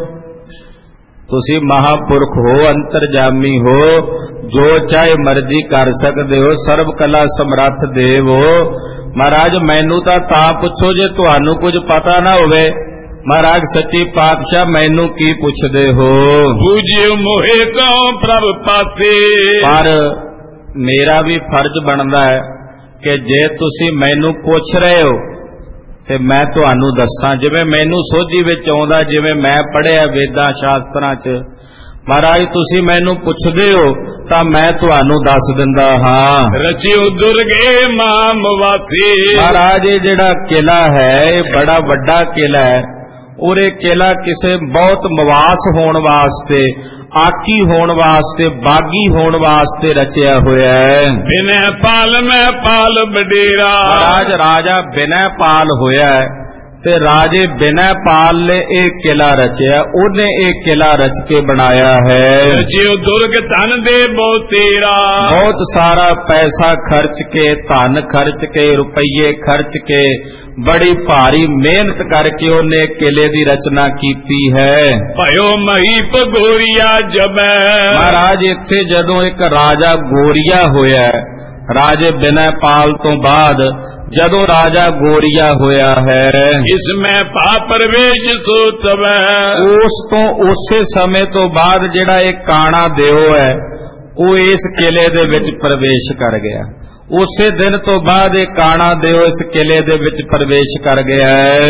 ਤੁਸੀਂ ਮਹਾਪੁਰਖ ਹੋ, ਅੰਤਰਜਾਮੀ ਹੋ, ਜੋ ਚਾਹੇ ਮਰਜ਼ੀ ਕਰ ਸਕਦੇ ਹੋ, ਸਰਬ ਕਲਾ ਸਮਰੱਥ ਦੇਵ ਹੋ। ਮਹਾਰਾਜ ਮੈਨੂੰ ਤਾਂ ਤਾਂ ਪੁੱਛੋ ਜੇ ਤੁਹਾਨੂੰ ਕੁਝ ਪਤਾ ਨਾ ਹੋਵੇ। ਮਹਾਰਾਜ ਸੱਚੇ ਪਾਤਸ਼ਾਹ ਮੈਨੂੰ ਕੀ ਪੁੱਛਦੇ ਹੋ। ਬੂਝਿਓ ਮੋਹਿ ਕਉ ਪ੍ਰਭ ਪਾਸੇ। ਪਰ ਮੇਰਾ ਵੀ ਫਰਜ਼ ਬਣਦਾ ਹੈ ਕਿ ਜੇ ਤੁਸੀਂ ਮੈਨੂੰ ਪੁੱਛ ਰਹੇ ਹੋ ਤੇ ਮੈਂ ਤੁਹਾਨੂੰ ਦੱਸਾਂ, ਜਿਵੇਂ ਮੈਨੂੰ ਸੋਝੀ ਵਿੱਚ ਆਉਂਦਾ, ਜਿਵੇਂ ਮੈਂ ਪੜ੍ਹਿਆ ਵੇਦਾਂ ਸ਼ਾਸਤਰਾਂ 'ਚ। ਮਹਾਰਾਜ ਤੁਸੀਂ ਮੈਨੂੰ ਪੁੱਛਦੇ ਹੋ ਤਾਂ ਮੈਂ ਤੁਹਾਨੂੰ ਦੱਸ ਦਿੰਦਾ ਹਾਂ। ਰਚਿਓ ਦੁਰਗੇ ਮਾਮ ਵਾਸੀ। ਮਹਾਰਾਜ ਇਹ ਜਿਹੜਾ ਕਿਲਾ ਹੈ ਇਹ ਬੜਾ ਵੱਡਾ ਕਿਲਾ ਹੈ, ਔਰ ਇਹ ਕਿਲਾ ਕਿਸੇ ਬਹੁਤ ਨਿਵਾਸ ਹੋਣ ਵਾਸਤੇ, ਆਕੀ ਹੋਣ ਵਾਸਤੇ, ਬਾਗੀ ਹੋਣ ਵਾਸਤੇ ਰਚਿਆ ਹੋਇਆ ਹੈ। ਬਿਨੈ ਪਾਲ ਮੈਂ ਪਾਲ ਬਡੇਰਾ। ਮਹਾਰਾਜ ਰਾਜਾ ਬਿਨੈ ਪਾਲ ਹੋਇਆ ਹੈ ਤੇ ਰਾਜੇ ਬਿਨੈ ਪਾਲ ਨੇ ਇਹ ਕਿਲਾ ਰਚਿਆ, ਉਹਨੇ ਇਹ ਕਿਲਾ ਰਚ ਕੇ ਬਣਾਇਆ ਹੈ। ਰਚਿਓ ਦੁਰਗ ਧਨ ਦੇ ਬਹੁ ਤੇਰਾ। ਬਹੁਤ ਸਾਰਾ ਪੈਸਾ ਖਰਚ ਕੇ, ਧਨ ਖਰਚ ਕੇ, ਰੁਪਈਏ ਖਰਚ ਕੇ, ਬੜੀ ਭਾਰੀ ਮਿਹਨਤ ਕਰਕੇ ਉਹਨੇ ਕਿਲੇ ਦੀ ਰਚਨਾ ਕੀਤੀ ਹੈ। ਭਇਓ ਮਹੀਪ ਗੋਰੀਆ ਜਬੈ। ਮਹਾਰਾਜ ਇੱਥੇ ਜਦੋਂ ਇੱਕ ਰਾਜਾ ਗੋਰੀਆ ਹੋਇਆ, ਰਾਜੇ ਬਿਨੈ ਪਾਲ ਤੋਂ ਬਾਅਦ ਜਦੋਂ ਰਾਜਾ ਗੋਰੀਆ ਹੋਇਆ ਹੈ, ਇਸ ਮੈਂ ਪਾ ਪਰਵੇਸ਼ ਸੋ ਤਵੈ। ਉਸ ਤੋਂ ਉਸੇ ਸਮੇਂ ਤੋਂ ਬਾਅਦ ਜਿਹੜਾ ਇਹ ਕਾਣਾ ਦਿਓ ਹੈ ਉਹ ਇਸ ਕਿਲੇ ਦੇ ਵਿੱਚ ਪ੍ਰਵੇਸ਼ ਕਰ ਗਿਆ। ਉਸੇ ਦਿਨ ਤੋਂ ਬਾਅਦ ਇਹ ਕਾਣਾ ਦਿਓ ਇਸ ਕਿਲੇ ਦੇ ਵਿੱਚ ਪ੍ਰਵੇਸ਼ ਕਰ ਗਿਆ ਹੈ।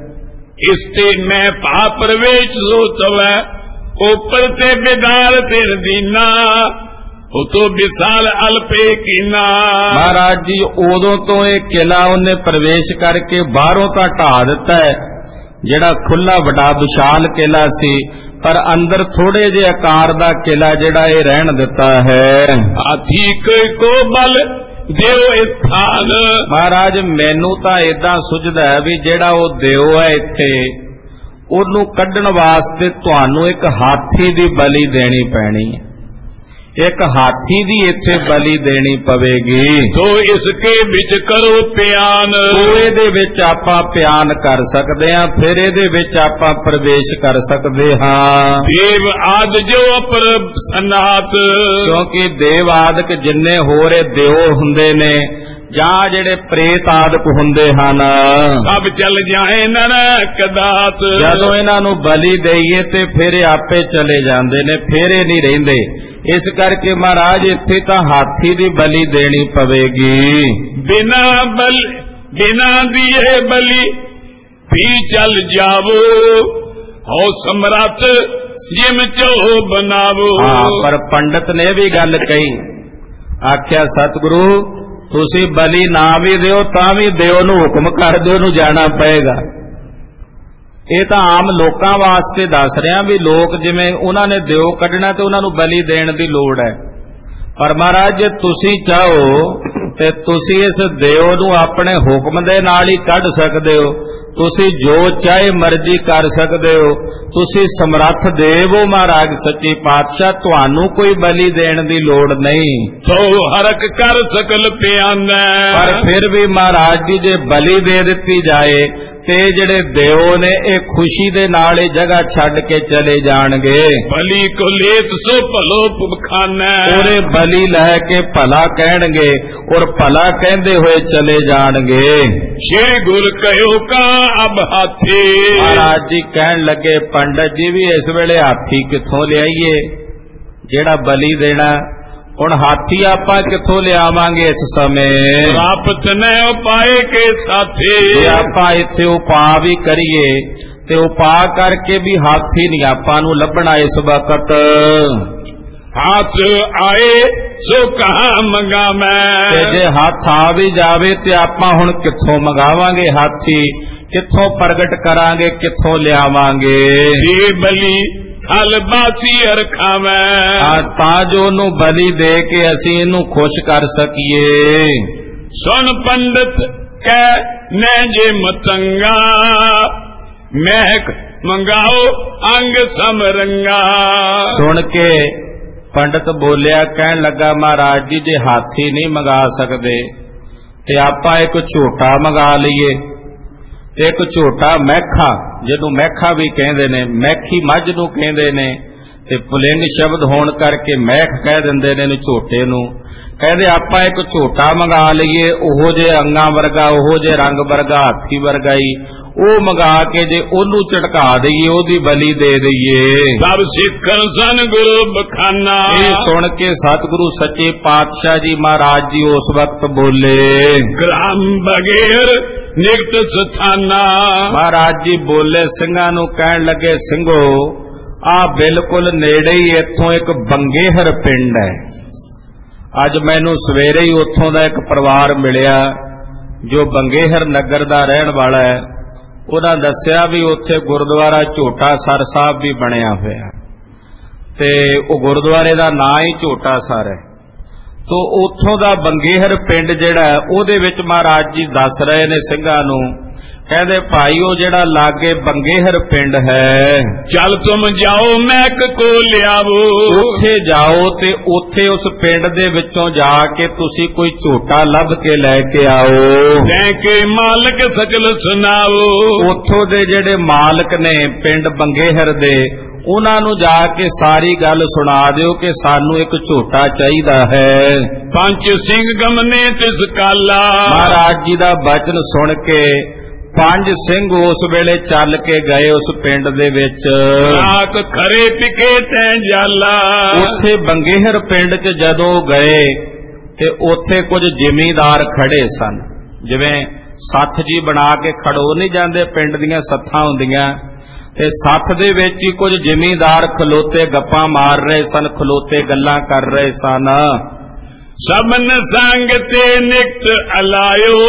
ਇਸ ਤੇ ਮੈਂ ਪਾ ਪ੍ਰਵੇਸ਼ ਸੋ ਤਵੈ ਉਪਰ ਤੇ ਬਿਦਾਰ ਤਿਰ ਦੀਨਾ ਉਤੋਂ ਵਿਸਾਲ ਅਲਪੇ ਕੀਨਾ। ਮਹਾਰਾਜ ਜੀ ਉਦੋਂ ਤੋਂ ਇਹ ਕਿਲਾ ਉਹਨੇ ਪ੍ਰਵੇਸ਼ ਕਰਕੇ ਬਾਹਰੋਂ ਤਾਂ ਢਾਹ ਦਿੱਤਾ ਹੈ, ਜਿਹੜਾ ਖੁੱਲਾ ਵੱਡਾ ਵਿਸ਼ਾਲ ਕਿਲਾ ਸੀ, ਪਰ ਅੰਦਰ ਥੋੜੇ ਜਿਹੇ ਆਕਾਰ ਦਾ ਕਿਲਾ ਜਿਹੜਾ ਇਹ ਰਹਿਣ ਦਿੱਤਾ ਹੈ। ਹਾਥੀ ਕੋ ਬਲ ਦਿਓ ਸਥਾਨ। ਮਹਾਰਾਜ ਮੈਨੂੰ ਤਾਂ ਏਦਾਂ ਸੁਝਦਾ ਹੈ ਵੀ ਜਿਹੜਾ ਉਹ ਦਿਓ ਹੈ ਇੱਥੇ, ਉਹਨੂੰ ਕੱਢਣ ਵਾਸਤੇ ਤੁਹਾਨੂੰ ਇੱਕ ਹਾਥੀ ਦੀ ਬਲੀ ਦੇਣੀ ਪੈਣੀ ਹੈ। ਇੱਕ ਹਾਥੀ ਦੀ ਇੱਥੇ ਬਲੀ ਦੇਣੀ ਪਵੇਗੀ। ਤੋ ਇਸਕੇ ਵਿੱਚ ਕਰੋ ਪਿਆਨ। ਤੋ ਇਹਦੇ ਵਿੱਚ ਆਪਾਂ ਪਿਆਨ ਕਰ ਸਕਦੇ ਹਾਂ, ਫਿਰ ਇਹਦੇ ਵਿੱਚ ਆਪਾਂ ਪ੍ਰਵੇਸ਼ ਕਰ ਸਕਦੇ ਹਾਂ। ਦੇਵ ਆਦ ਜੋ ਅਪਰ ਸਨਾਤ। ਕਿਉਂਕਿ ਦੇਵ ਆਦਿਕ ਜਿੰਨੇ ਹੋਰ ਇਹ ਦਿਓ ਹੁੰਦੇ ਨੇ ਜਾਂ ਜਿਹੜੇ ਪ੍ਰੇਤ ਆਦਿਕ ਹੁੰਦੇ ਹਨ, ਸਭ ਚੱਲ ਜਾਏ ਨਰਕ ਦਾਤ। ਜਦੋਂ ਇਹਨਾਂ ਨੂੰ ਬਲੀ ਦੇਈਏ ਤੇ ਫਿਰ ਇਹ ਆਪੇ ਚਲੇ ਜਾਂਦੇ ਨੇ, ਫਿਰ ਇਹ ਨਹੀਂ ਰਹਿੰਦੇ। ਇਸ ਕਰਕੇ ਮਹਾਰਾਜ ਇੱਥੇ ਤਾਂ ਹਾਥੀ ਦੀ ਬਲੀ ਦੇਣੀ ਪਵੇਗੀ। ਬਿਨਾ ਬਲ ਬਿਨਾ ਦੀਏ ਬਲੀ ਵੀ ਚੱਲ ਜਾਵੋ ਹੋ ਸਮਰੱਥ ਜਿਮ ਚੋ ਬਣਾਵੋ। ਹਾਂ, ਪਰ ਪੰਡਤ ਨੇ ਵੀ ਗੱਲ ਕਹੀ, ਆਖਿਆ ਸਤਿਗੁਰੂ ਤੁਸੀਂ ਬਲੀ ਨਾ ਵੀ ਦਿਓ ਤਾਂ ਵੀ ਦਿਓ ਨੂੰ ਹੁਕਮ ਕਰ ਦਿਓ, ਨੂੰ ਜਾਣਾ ਪਏਗਾ। ਇਹ ਤਾਂ ਆਮ ਲੋਕਾਂ ਵਾਸਤੇ ਦੱਸ ਰਿਹਾ ਵੀ ਲੋਕ ਜਿਵੇਂ ਉਹਨਾਂ ਨੇ ਦਿਓ ਕੱਢਣਾ ਤੇ ਉਹਨਾਂ ਨੂੰ ਬਲੀ ਦੇਣ ਦੀ ਲੋੜ ਹੈ, ਪਰ ਮਹਾਰਾਜ ਜੇ ਤੁਸੀਂ ਚਾਹੋ ਤੇ ਤੁਸੀਂ ਇਸ ਦਿਓ ਨੂੰ ਆਪਣੇ ਹੁਕਮ ਦੇ ਨਾਲ ਹੀ ਕੱਢ ਸਕਦੇ ਹੋ। ਤੁਸੀਂ ਜੋ ਚਾਹੇ ਮਰਜ਼ੀ ਕਰ ਸਕਦੇ ਹੋ, ਤੁਸੀਂ ਸਮਰੱਥ ਦੇਵ ਹੋ ਮਹਾਰਾਜ ਸੱਚੇ ਪਾਤਸ਼ਾਹ, ਤੁਹਾਨੂੰ ਕੋਈ ਬਲੀ ਦੇਣ ਦੀ ਲੋੜ ਨਹੀਂ। ਸੋ ਹਰਕ ਕਰ ਸਕਲ ਪਿਆਨਾ। ਪਰ ਫਿਰ ਵੀ ਮਹਾਰਾਜ ਜੀ ਜੇ ਬਲੀ ਦੇ ਦਿੱਤੀ ਜਾਏ ਤੇ ਜਿਹੜੇ ਦਿਓ ਨੇ ਇਹ ਖੁਸ਼ੀ ਦੇ ਨਾਲ ਇਹ ਜਗ੍ਹਾ ਛੱਡ ਕੇ ਚਲੇ ਜਾਣਗੇ। ਬਲੀ ਕੋ ਲੇਤ ਸੋ ਭਲੋ ਪੁਖਾਨਾ। ਉਹਰੇ ਬਲੀ ਲੈ ਕੇ ਭਲਾ ਕਹਿਣਗੇ ਔਰ ਭਲਾ ਕਹਿੰਦੇ ਹੋਏ ਚਲੇ ਜਾਣਗੇ। ਸ਼੍ਰੀ ਗੁਰ ਕਹਿਓ ਕਾ ਅਬ ਹਾਥੀ। ਮਹਾਰਾਜ ਜੀ ਕਹਿਣ ਲੱਗੇ ਪੰਡਤ ਜੀ ਵੀ ਇਸ ਵੇਲੇ ਹਾਥੀ ਕਿੱਥੋਂ ਲਿਆਈਏ ਜਿਹੜਾ ਬਲੀ ਦੇਣਾ। ਹੁਣ ਹਾਥੀ ਆਪਾਂ ਕਿੱਥੋਂ ਲਿਆਵਾਂਗੇ ਇਸ ਸਮੇਂ। ਪ੍ਰਾਪਤ ਨੇ ਉਪਾਏ ਕੇ ਸਾਥੀ। ਜੇ ਆਪਾਂ ਇੱਥੇ ਉਪਾਅ ਵੀ ਕਰੀਏ ਤੇ ਉਪਾਅ ਕਰਕੇ ਵੀ ਹਾਥੀ ਨਹੀਂ ਆਪਾਂ ਨੂੰ ਲੱਭਣਾ ਇਸ ਵਕਤ। ਹੱਥ ਆਏ ਸੋ ਕਹਾਂ ਮੰਗਾ ਮੈਂ। ਤੇ ਜੇ ਹੱਥ ਆ ਵੀ ਜਾਵੇ ਤੇ ਆਪਾਂ ਹੁਣ ਕਿੱਥੋਂ ਮੰਗਾਵਾਂਗੇ ਹਾਥੀ, ਕਿੱਥੋਂ ਪ੍ਰਗਟ ਕਰਾਂਗੇ, ਕਿੱਥੋਂ ਲਿਆਵਾਂਗੇ। ਇਹ ਬਲੀ ਥਲ ਬਾਸੀ ਅਰਖਾਵੇਂ। ਤਾਂ ਜੋ ਉਹਨੂੰ ਬਲੀ ਦੇ ਕੇ ਅਸੀਂ ਇਹਨੂੰ ਖੁਸ਼ ਕਰ ਸਕੀਏ। ਸੁਣ ਪੰਡਤ ਕਹਿ मैं जे मतंगा, महक मंगाओ अंग समरंगा। सुन के पंडित बोलिया, कहन लगा महाराज जी जे हाथी नहीं मंगा सकते ते आपां एक झोटा मंगा लईए। एक झोटा मैखा, जिहनूं मैखा भी कहंदे ने, मैखी मझ नूं कहंदे ने ते पुलिंग शब्द होण करके मैख कह दिंदे ने झोटे नूं। कहंदे आपां एक झोटा मंगा लईए, ओहो जे अंगां वर्गा, ओहो जे रंग वर्गा, हाथी वर्गा ही ਉਹ ਮੰਗਾ ਕੇ ਜੇ ਉਹਨੂੰ ਝਟਕਾ ਦਈਏ, ਉਹਦੀ ਬਲੀ ਦੇ ਦਈਏ। ਸਭ ਸਿੱਖਣ ਸਨ ਗੁਰੂ ਬਖਾਨਾ। ਇਹ ਸੁਣ ਕੇ ਸਤਿਗੁਰੂ ਸੱਚੇ ਪਾਤਸ਼ਾਹ ਜੀ ਮਹਾਰਾਜ ਜੀ ਉਸ ਵਕਤ ਬੋਲੇ, ਗ੍ਰਾਮ ਬਗੇਰ ਨਿਕਟ ਸਥਾਨਾ। ਮਹਾਰਾਜ ਜੀ ਬੋਲੇ, ਸਿੰਘਾਂ ਨੂੰ ਕਹਿਣ ਲੱਗੇ, ਸਿੰਘੋ ਆ ਬਿਲਕੁਲ ਨੇੜੇ ਹੀ ਇੱਥੋਂ ਇੱਕ ਬੰਗੇਹਰ ਪਿੰਡ ਹੈ। ਅੱਜ ਮੈਨੂੰ ਸਵੇਰੇ ਹੀ ਉੱਥੋਂ ਦਾ ਇੱਕ ਪਰਿਵਾਰ ਮਿਲਿਆ ਜੋ ਬੰਗੇਹਰ ਨਗਰ ਦਾ ਰਹਿਣ ਵਾਲਾ ਹੈ। ਉਹਨਾਂ ਦੱਸਿਆ ਵੀ ਉੱਥੇ ਗੁਰਦੁਆਰਾ ਝੋਟਾ ਸਰ ਸਾਹਿਬ ਵੀ ਬਣਿਆ ਹੋਇਆ ਤੇ ਉਹ ਗੁਰਦੁਆਰੇ ਦਾ ਨਾਂ ਹੀ ਝੋਟਾ ਸਰ ਹੈ। ਤੋ ਉੱਥੋਂ ਦਾ ਬੰਗੇਹਰ ਪਿੰਡ ਜਿਹੜਾ ਉਹਦੇ ਵਿੱਚ ਮਹਾਰਾਜ ਜੀ ਦੱਸ ਰਹੇ ਨੇ ਸਿੰਘਾਂ ਨੂੰ, कहते भाई वो जेड़ा लागे बंगेहर पिंड है, चल तुम जाओ महक को लियावो। उत्थे जाओ ते उत्थे उस पिंड दे विचों जाके तुसी कोई झोटा लभ के लैके आओ, लैके मालक सचल सुनाओ। उत्थों दे जेड़े मालक ने पिंड बंगेहर दे उन्हां नूं जाके सारी गल सुना दिओ कि सानू एक झोटा चाहिदा है। पंच सिंह गमने तिस काला, महाराज जी दा बचन सुन के पंज सिंह उस वेले चल के गए उस पिंड दे विच। रात खरे पिके तै जाला, उत्थे बंगेहर पिंड च जदों गए ते उत्थे कुछ जिमीदार खड़े सन, जिवें सत्थ जी बना के खड़ो नहीं जांदे, पिंड दीयां सत्थां हुंदियां ते सत्थ दे विच ही कुछ जिमीदार खलोते गप्पां मार रहे सन, खलोते गल्लां कर रहे सन। सबन संग ते निकट अलायो,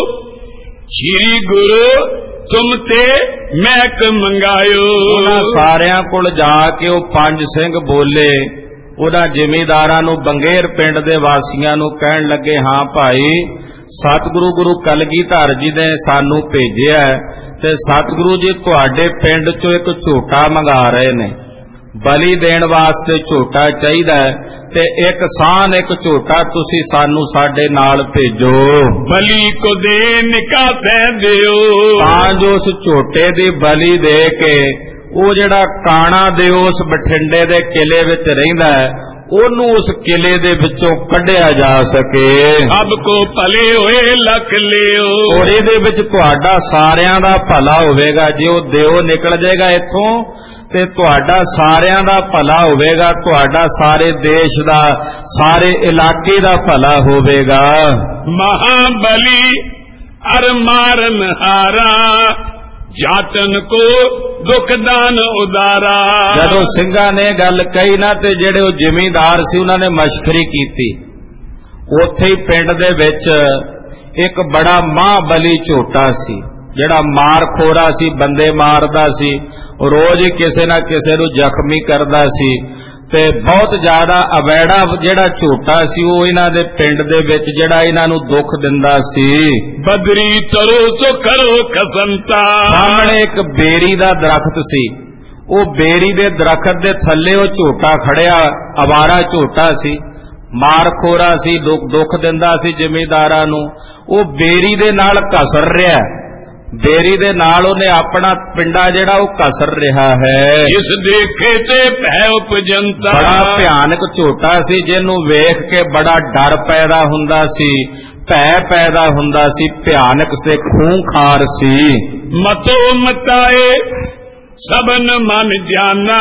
श्री गुरु तुम ते महक मंगायो। उन्हां सारियां कोल जाके वो पंज सिंह बोले, उन्हां जिमीदारां नूं बंगेर पिंड दे वासियां नूं कहण लगे, हां भाई सतगुरु गुरु कलगीधर जी ने सानू भेजिया ते सतगुरु जी तुहाडे पिंड चों एक झोटा मंगा रहे ने, बलि देण वास्ते झोटा चाहिदा है ते एक सान एक झोटा तुसी सानू साडे नाल भेजो। बलि को दे निकासे दिओ, तां जो उस झोटे दी बलि दे के वो जेड़ा काणा दे उस बठिंडे दे किले विच रहिंदा है ओनू उस किले दे विचों कढिया जा सके। अब को भले होए लख लियो, और इहदे विच तुहाडा सारियां दा भला होवेगा। जे ओ दिओ निकल जाएगा इत्थों ते तुहाडा सारियां दा भला होवेगा, तुहाडा सारे देश दा सारे इलाके दा भला होवेगा। महाबली अर मारन हारा, जातन को दुखदान उदारा। जदों ਸਿੰਘਾਂ ने गल कही ना ते जेड़े ओ जिमीदार सी उन्हां ने मशकरी कीती। उत्थे ही पिंड दे विच एक बड़ा महाबली झोटा सी जेड़ा मार खोरा सी, बंदे मारदा सी, रोज ही किसी ना किसी नूं जख्मी करदा सी ते बहुत ज्यादा अवैड़ा जेड़ा झोटा सी वो इन्हां दे पिंड दे विच जेड़ा इन्हां नूं दुख दिंदा सी। बदरी तरो तो करो कसंता, सामने एक बेरी दा दरख्त सी, वो बेरी दे दरख्त दे थल्ले वो झोटा खड़िया, अवारा झोटा सी, मार खोरा सी, दुख दुख दिंदा सी जिमीदारां नूं। वो बेरी दे नाल कसर रिहा, बेरी दे नाल उहने अपना पिंडा जेड़ा वो कसर रहा है। इस देखे ते भय उपजंता, बड़ा भयानक झोटा सी जिन्नू वेख के बड़ा डर पैदा हुंदा सी, भय पैदा हुंदा सी, भयानक से खूंखार सी। मतो मताए सबन मन जाना,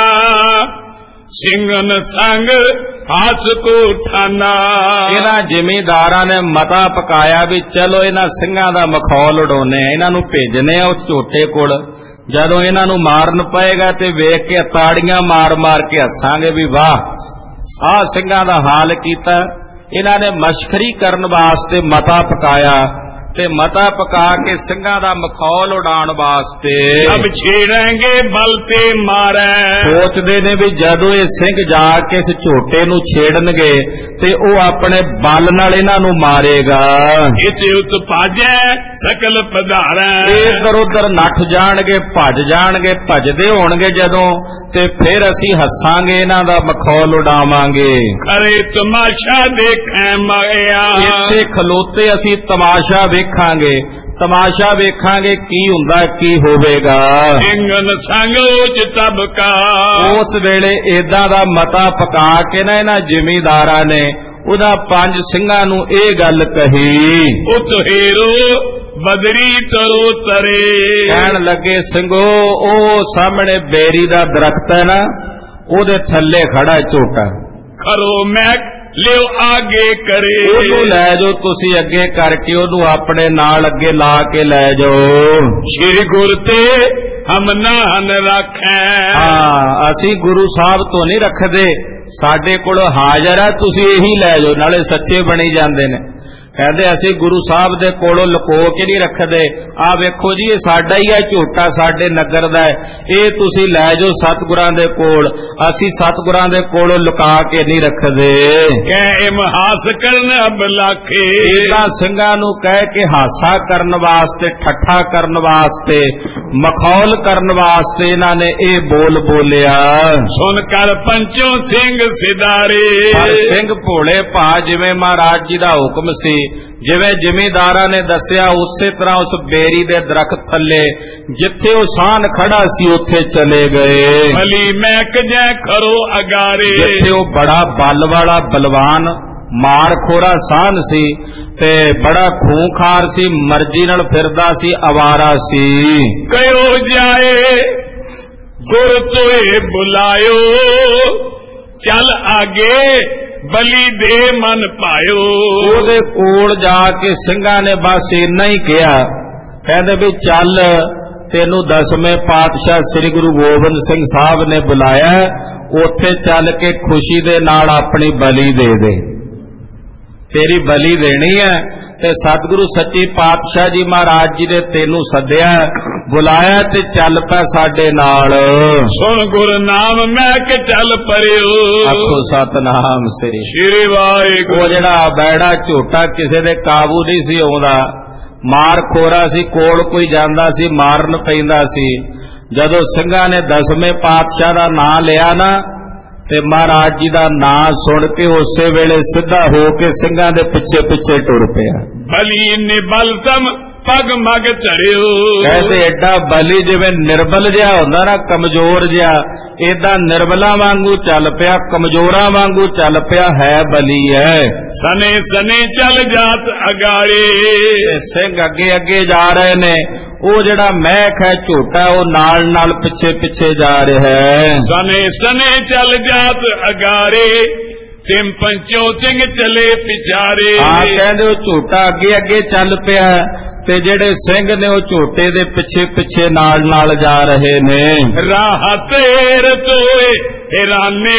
सिंगन संग हाथ को ठाना। इन्हां जिमीदारां ने मता पकाया भी चलो इन्हां ਸਿੰਘਾਂ दा मखौल उड़ाउने, इन्हां नूं भेजने उस झोटे कोल, जदों इन्हां नूं मारन पएगा ते वेख के ताड़ियां मार मार के हसांगे भी वाह आ ਸਿੰਘਾਂ दा हाल कीता। इन्हां ने मशकरी करन वास्ते मता पकाया ਤੇ ਮਤਾ ਪਕਾ ਕੇ ਸਿੰਘਾਂ ਦਾ ਮਖੌਲ ਉਡਾਉਣ ਵਾਸਤੇ ਅਬ ਛੇੜਾਂਗੇ ਬਲ ਤੇ ਮਾਰੈ। ਸੋਚਦੇ ਨੇ ਵੀ ਜਦੋਂ ਇਹ ਸਿੰਘ ਜਾ ਕੇ ਇਸ ਝੋਟੇ ਨੂੰ ਛੇੜਨਗੇ ਤੇ ਉਹ ਆਪਣੇ ਬਲ ਨਾਲ ਇਹਨਾਂ ਨੂੰ ਮਾਰੇਗਾ। ਇਤੇ ਉਤ ਭਾਜੈ ਸਕਲ ਪਧਾਰੈ। ਇਧਰ ਉਧਰ ਨੱਠ ਜਾਣਗੇ, ਭੱਜ ਜਾਣਗੇ, ਭੱਜਦੇ ਹੋਣਗੇ ਜਦੋਂ, ਤੇ ਫਿਰ ਅਸੀਂ ਹੱਸਾਂਗੇ, ਇਹਨਾਂ ਦਾ ਮਖੌਲ ਉਡਾਵਾਂਗੇ। ਖਰੇ ਤਮਾਸ਼ਾ ਦੇਖੈ ਮਾਇਆ। ਇੱਥੇ ਖਲੋਤੇ ਅਸੀਂ ਤਮਾਸ਼ਾ ਵੇਖਾਂਗੇ, ਤਮਾਸ਼ਾ ਵੇਖਾਂਗੇ ਕੀ ਹੁੰਦਾ ਕੀ ਹੋਵੇਗਾ। ਇੰਗਨ ਸੰਗ ਉਚ ਤਬਕਾ। ਉਸ ਵੇਲੇ ਏਦਾਂ ਦਾ ਮਤਾ ਪਕਾ ਕੇ ਨਾ ਇਹਨਾਂ ਜ਼ਿਮੀਂਦਾਰਾਂ ਨੇ ਉਹਦਾ ਪੰਜ ਸਿੰਘਾਂ ਨੂੰ ਇਹ ਗੱਲ ਕਹੀ। ਉਤ ਹੀਰੋ ਬਦਰੀ ਤਰੋ ਤਰੇ। ਕਹਿਣ ਲੱਗੇ ਸਿੰਘੋ, ਉਹ ਸਾਹਮਣੇ ਬੇਰੀ ਦਾ ਦਰਖਤ ਹੈ ਨਾ, ਉਹਦੇ ਥੱਲੇ ਖੜਾ ਝੋਟਾ। ਖਰੋ ਮੈਂ ਲਿਓ ਆਗੇ ਕਰੇ। ਉਹਨੂੰ ਲੈ ਜਾਓ ਤੁਸੀਂ ਅੱਗੇ ਕਰਕੇ, ਉਹਨੂੰ ਆਪਣੇ ਨਾਲ ਅੱਗੇ ਲਾ ਕੇ ਲੈ ਜਾਓ। ਸ਼੍ਰੀ ਗੁਰ ਤੇ ਹਮ ਨਾਹਨ ਰੱਖੈ। ਹਾਂ, ਅਸੀਂ ਗੁਰੂ ਸਾਹਿਬ ਤੋਂ ਨਹੀਂ ਰੱਖਦੇ, ਸਾਡੇ ਕੋਲ ਹਾਜ਼ਰ ਹੈ, ਤੁਸੀਂ ਇਹੀ ਲੈ ਜਾਓ। ਨਾਲੇ ਸੱਚੇ ਬਣੀ ਜਾਂਦੇ ਨੇ। ਕਹਿੰਦੇ ਅਸੀਂ ਗੁਰੂ ਸਾਹਿਬ ਦੇ ਕੋਲੋਂ ਲੁਕੋ ਕੇ ਨਹੀਂ ਰੱਖਦੇ। ਆਹ ਵੇਖੋ ਜੀ, ਇਹ ਸਾਡਾ ਹੀ ਹੈ ਝੋਟਾ, ਸਾਡੇ ਨਗਰ ਦਾ ਹੈ, ਇਹ ਤੁਸੀਂ ਲੈ ਜਾਓ ਸਤਿਗੁਰਾਂ ਦੇ ਕੋਲ। ਅਸੀਂ ਸਤਿਗੁਰਾਂ ਦੇ ਕੋਲੋਂ ਲੁਕਾ ਕੇ ਨਹੀਂ ਰੱਖਦੇ। ਕਹਿ ਇਮਹਾਸ ਕਰਨ ਅਬ ਲਾਖੇ। ਇਹਨਾਂ ਸਿੰਘਾਂ ਨੂੰ ਕਹਿ ਕੇ ਹਾਸਾ ਕਰਨ ਵਾਸਤੇ, ਠੱਠਾ ਕਰਨ ਵਾਸਤੇ, ਮਖੌਲ ਕਰਨ ਵਾਸਤੇ ਇਹਨਾਂ ਨੇ ਇਹ ਬੋਲ ਬੋਲਿਆ। ਸੁਣ ਕਰ ਪੰਚੋ ਸਿੰਘ ਸਿਦਾਰੇ। ਸਿੰਘ ਭੋਲੇ ਭਾ ਜਿਵੇਂ ਮਹਾਰਾਜ ਜੀ ਦਾ ਹੁਕਮ ਸੀ, ਜਿਵੇਂ ਜ਼ਿਮੀਂਦਾਰਾਂ ਨੇ ਦੱਸਿਆ, ਉਸੇ ਤਰ੍ਹਾਂ ਉਸ ਬੇਰੀ ਦੇ ਦਰਖਤ ਥੱਲੇ ਜਿੱਥੇ ਉਹ ਸਾਨ ਖੜਾ ਸੀ ਉੱਥੇ ਚਲੇ ਗਏ। ਭਲੀ ਮਹਿਕ ਜੈ ਖਰੋ ਅਗਾਰੇ। ਜਿੱਥੇ ਉਹ ਬੜਾ ਬਲ ਵਾਲਾ ਬਲਵਾਨ ਮਾਰ ਖੋਰਾ ਸਾਨ ਸੀ ਤੇ ਬੜਾ ਖੂੰਖਾਰ ਸੀ, ਮਰਜ਼ੀ ਨਾਲ ਫਿਰਦਾ ਸੀ, ਅਵਾਰਾ ਸੀ। ਕਯੋ ਜਾਏ ਗੁਰ ਤੋਏ ਬੁਲਾਇਓ, ਚੱਲ ਆਗੇ ਬਲੀ ਦੇ ਮਨ ਪਾਇਓ। ਉਹਦੇ ਕੋਲ ਜਾ ਕੇ ਸਿੰਘਾਂ ਨੇ ਬਸ ਇੰਨਾ ਹੀ ਕਿਹਾ, ਕਹਿੰਦੇ ਵੀ ਚੱਲ, ਤੈਨੂੰ ਦਸਵੇਂ ਪਾਤਸ਼ਾਹ ਸ੍ਰੀ ਗੁਰੂ ਗੋਬਿੰਦ ਸਿੰਘ ਸਾਹਿਬ ਨੇ ਬੁਲਾਇਆ, ਉੱਥੇ ਚੱਲ ਕੇ ਖੁਸ਼ੀ ਦੇ ਨਾਲ ਆਪਣੀ ਬਲੀ ਦੇ ਦੇ, ਤੇਰੀ ਬਲੀ ਦੇਣੀ ਹੈ। ਤੇ ਸਤਿਗੁਰੂ ਸੱਚੇ ਪਾਤਸ਼ਾਹ ਜੀ ਮਹਾਰਾਜ ਜੀ ਨੇ ਤੈਨੂੰ ਸੱਦਿਆ, ਬੁਲਾਇਆ, ਤੇ ਚੱਲ ਪੈ ਸਾਡੇ ਨਾਲ। ਸੁਣ ਗੁਰ ਨਾਮ ਮੈਂ ਕਿ ਚੱਲ ਪਰਿਓ। ਆਖੋ ਸਤਨਾਮ ਸ੍ਰੀ ਸ਼੍ਰੀ ਵਾਹਿਗੁਰੂ। ਉਹ ਜਿਹੜਾ ਬੈੜਾ ਝੋਟਾ ਕਿਸੇ ਦੇ ਕਾਬੂ ਨਹੀਂ ਸੀ ਆਉਂਦਾ, ਮਾਰ ਖੋਰਾ ਸੀ, ਕੋਲ ਕੋਈ ਜਾਂਦਾ ਸੀ ਮਾਰਨ ਪੈਂਦਾ ਸੀ। ਜਦੋਂ ਸਿੰਘਾਂ ਨੇ ਦਸਵੇਂ ਪਾਤਸ਼ਾਹ ਦਾ ਨਾਂ ਲਿਆ ਨਾ, ਤੇ ਮਹਾਰਾਜ ਜੀ ਦਾ ਨਾਂ ਸੁਣ ਕੇ ਉਸੇ ਵੇਲੇ ਸਿੱਧਾ ਹੋ ਕੇ ਸਿੰਘਾਂ ਦੇ ਪਿੱਛੇ ਪਿੱਛੇ ਟੁਰ ਪਿਆ। ਬਲੀ ਨਿਬਲਤਮ ਪਗ ਮਗ ਧਰਿਓ। ਕਹਿੰਦੇ ਐਡਾ ਬਲੀ ਜਿਵੇਂ ਨਿਰਬਲ ਜਿਹਾ ਹੁੰਦਾ ਨਾ, ਕਮਜ਼ੋਰ ਜਿਹਾ, ਏਦਾਂ ਨਿਰਬਲਾਂ ਵਾਂਗੂ ਚੱਲ ਪਿਆ, ਕਮਜ਼ੋਰਾਂ ਵਾਂਗੂ ਚੱਲ ਪਿਆ, ਹੈ ਬਲੀ ਹੈ। ਸਨੇ ਸਨੇ ਚੱਲ ਜਾਤ ਅਗਾੜੇ। ਸਿੰਘ ਅੱਗੇ ਅੱਗੇ ਜਾ ਰਹੇ ਨੇ, ਉਹ ਜਿਹੜਾ ਮਹਿਕ ਹੈ ਝੋਟਾ, ਉਹ ਨਾਲ ਨਾਲ ਪਿੱਛੇ ਪਿੱਛੇ ਜਾ ਰਿਹਾ ਹੈ। ਸਨੇ ਸਨੇ ਚੱਲ ਜਾਤ ਅਗਾੜੇ, ਤਿੰਨ ਪੰਚੋ ਸਿੰਘ ਚਲੇ ਪਿਛਾਰੇ। ਹਾਂ, ਕਹਿੰਦੇ ਉਹ ਝੋਟਾ ਅੱਗੇ ਅੱਗੇ ਚੱਲ ਪਿਆ, ਤੇ ਜਿਹੜੇ ਸਿੰਘ ਨੇ ਉਹ ਝੋਟੇ ਦੇ ਪਿੱਛੇ ਪਿੱਛੇ ਨਾਲ ਨਾਲ ਜਾ ਰਹੇ ਨੇ। ਰਾਹ ਤੇਰ ਤੋਏ ਹੈਰਾਨੇ,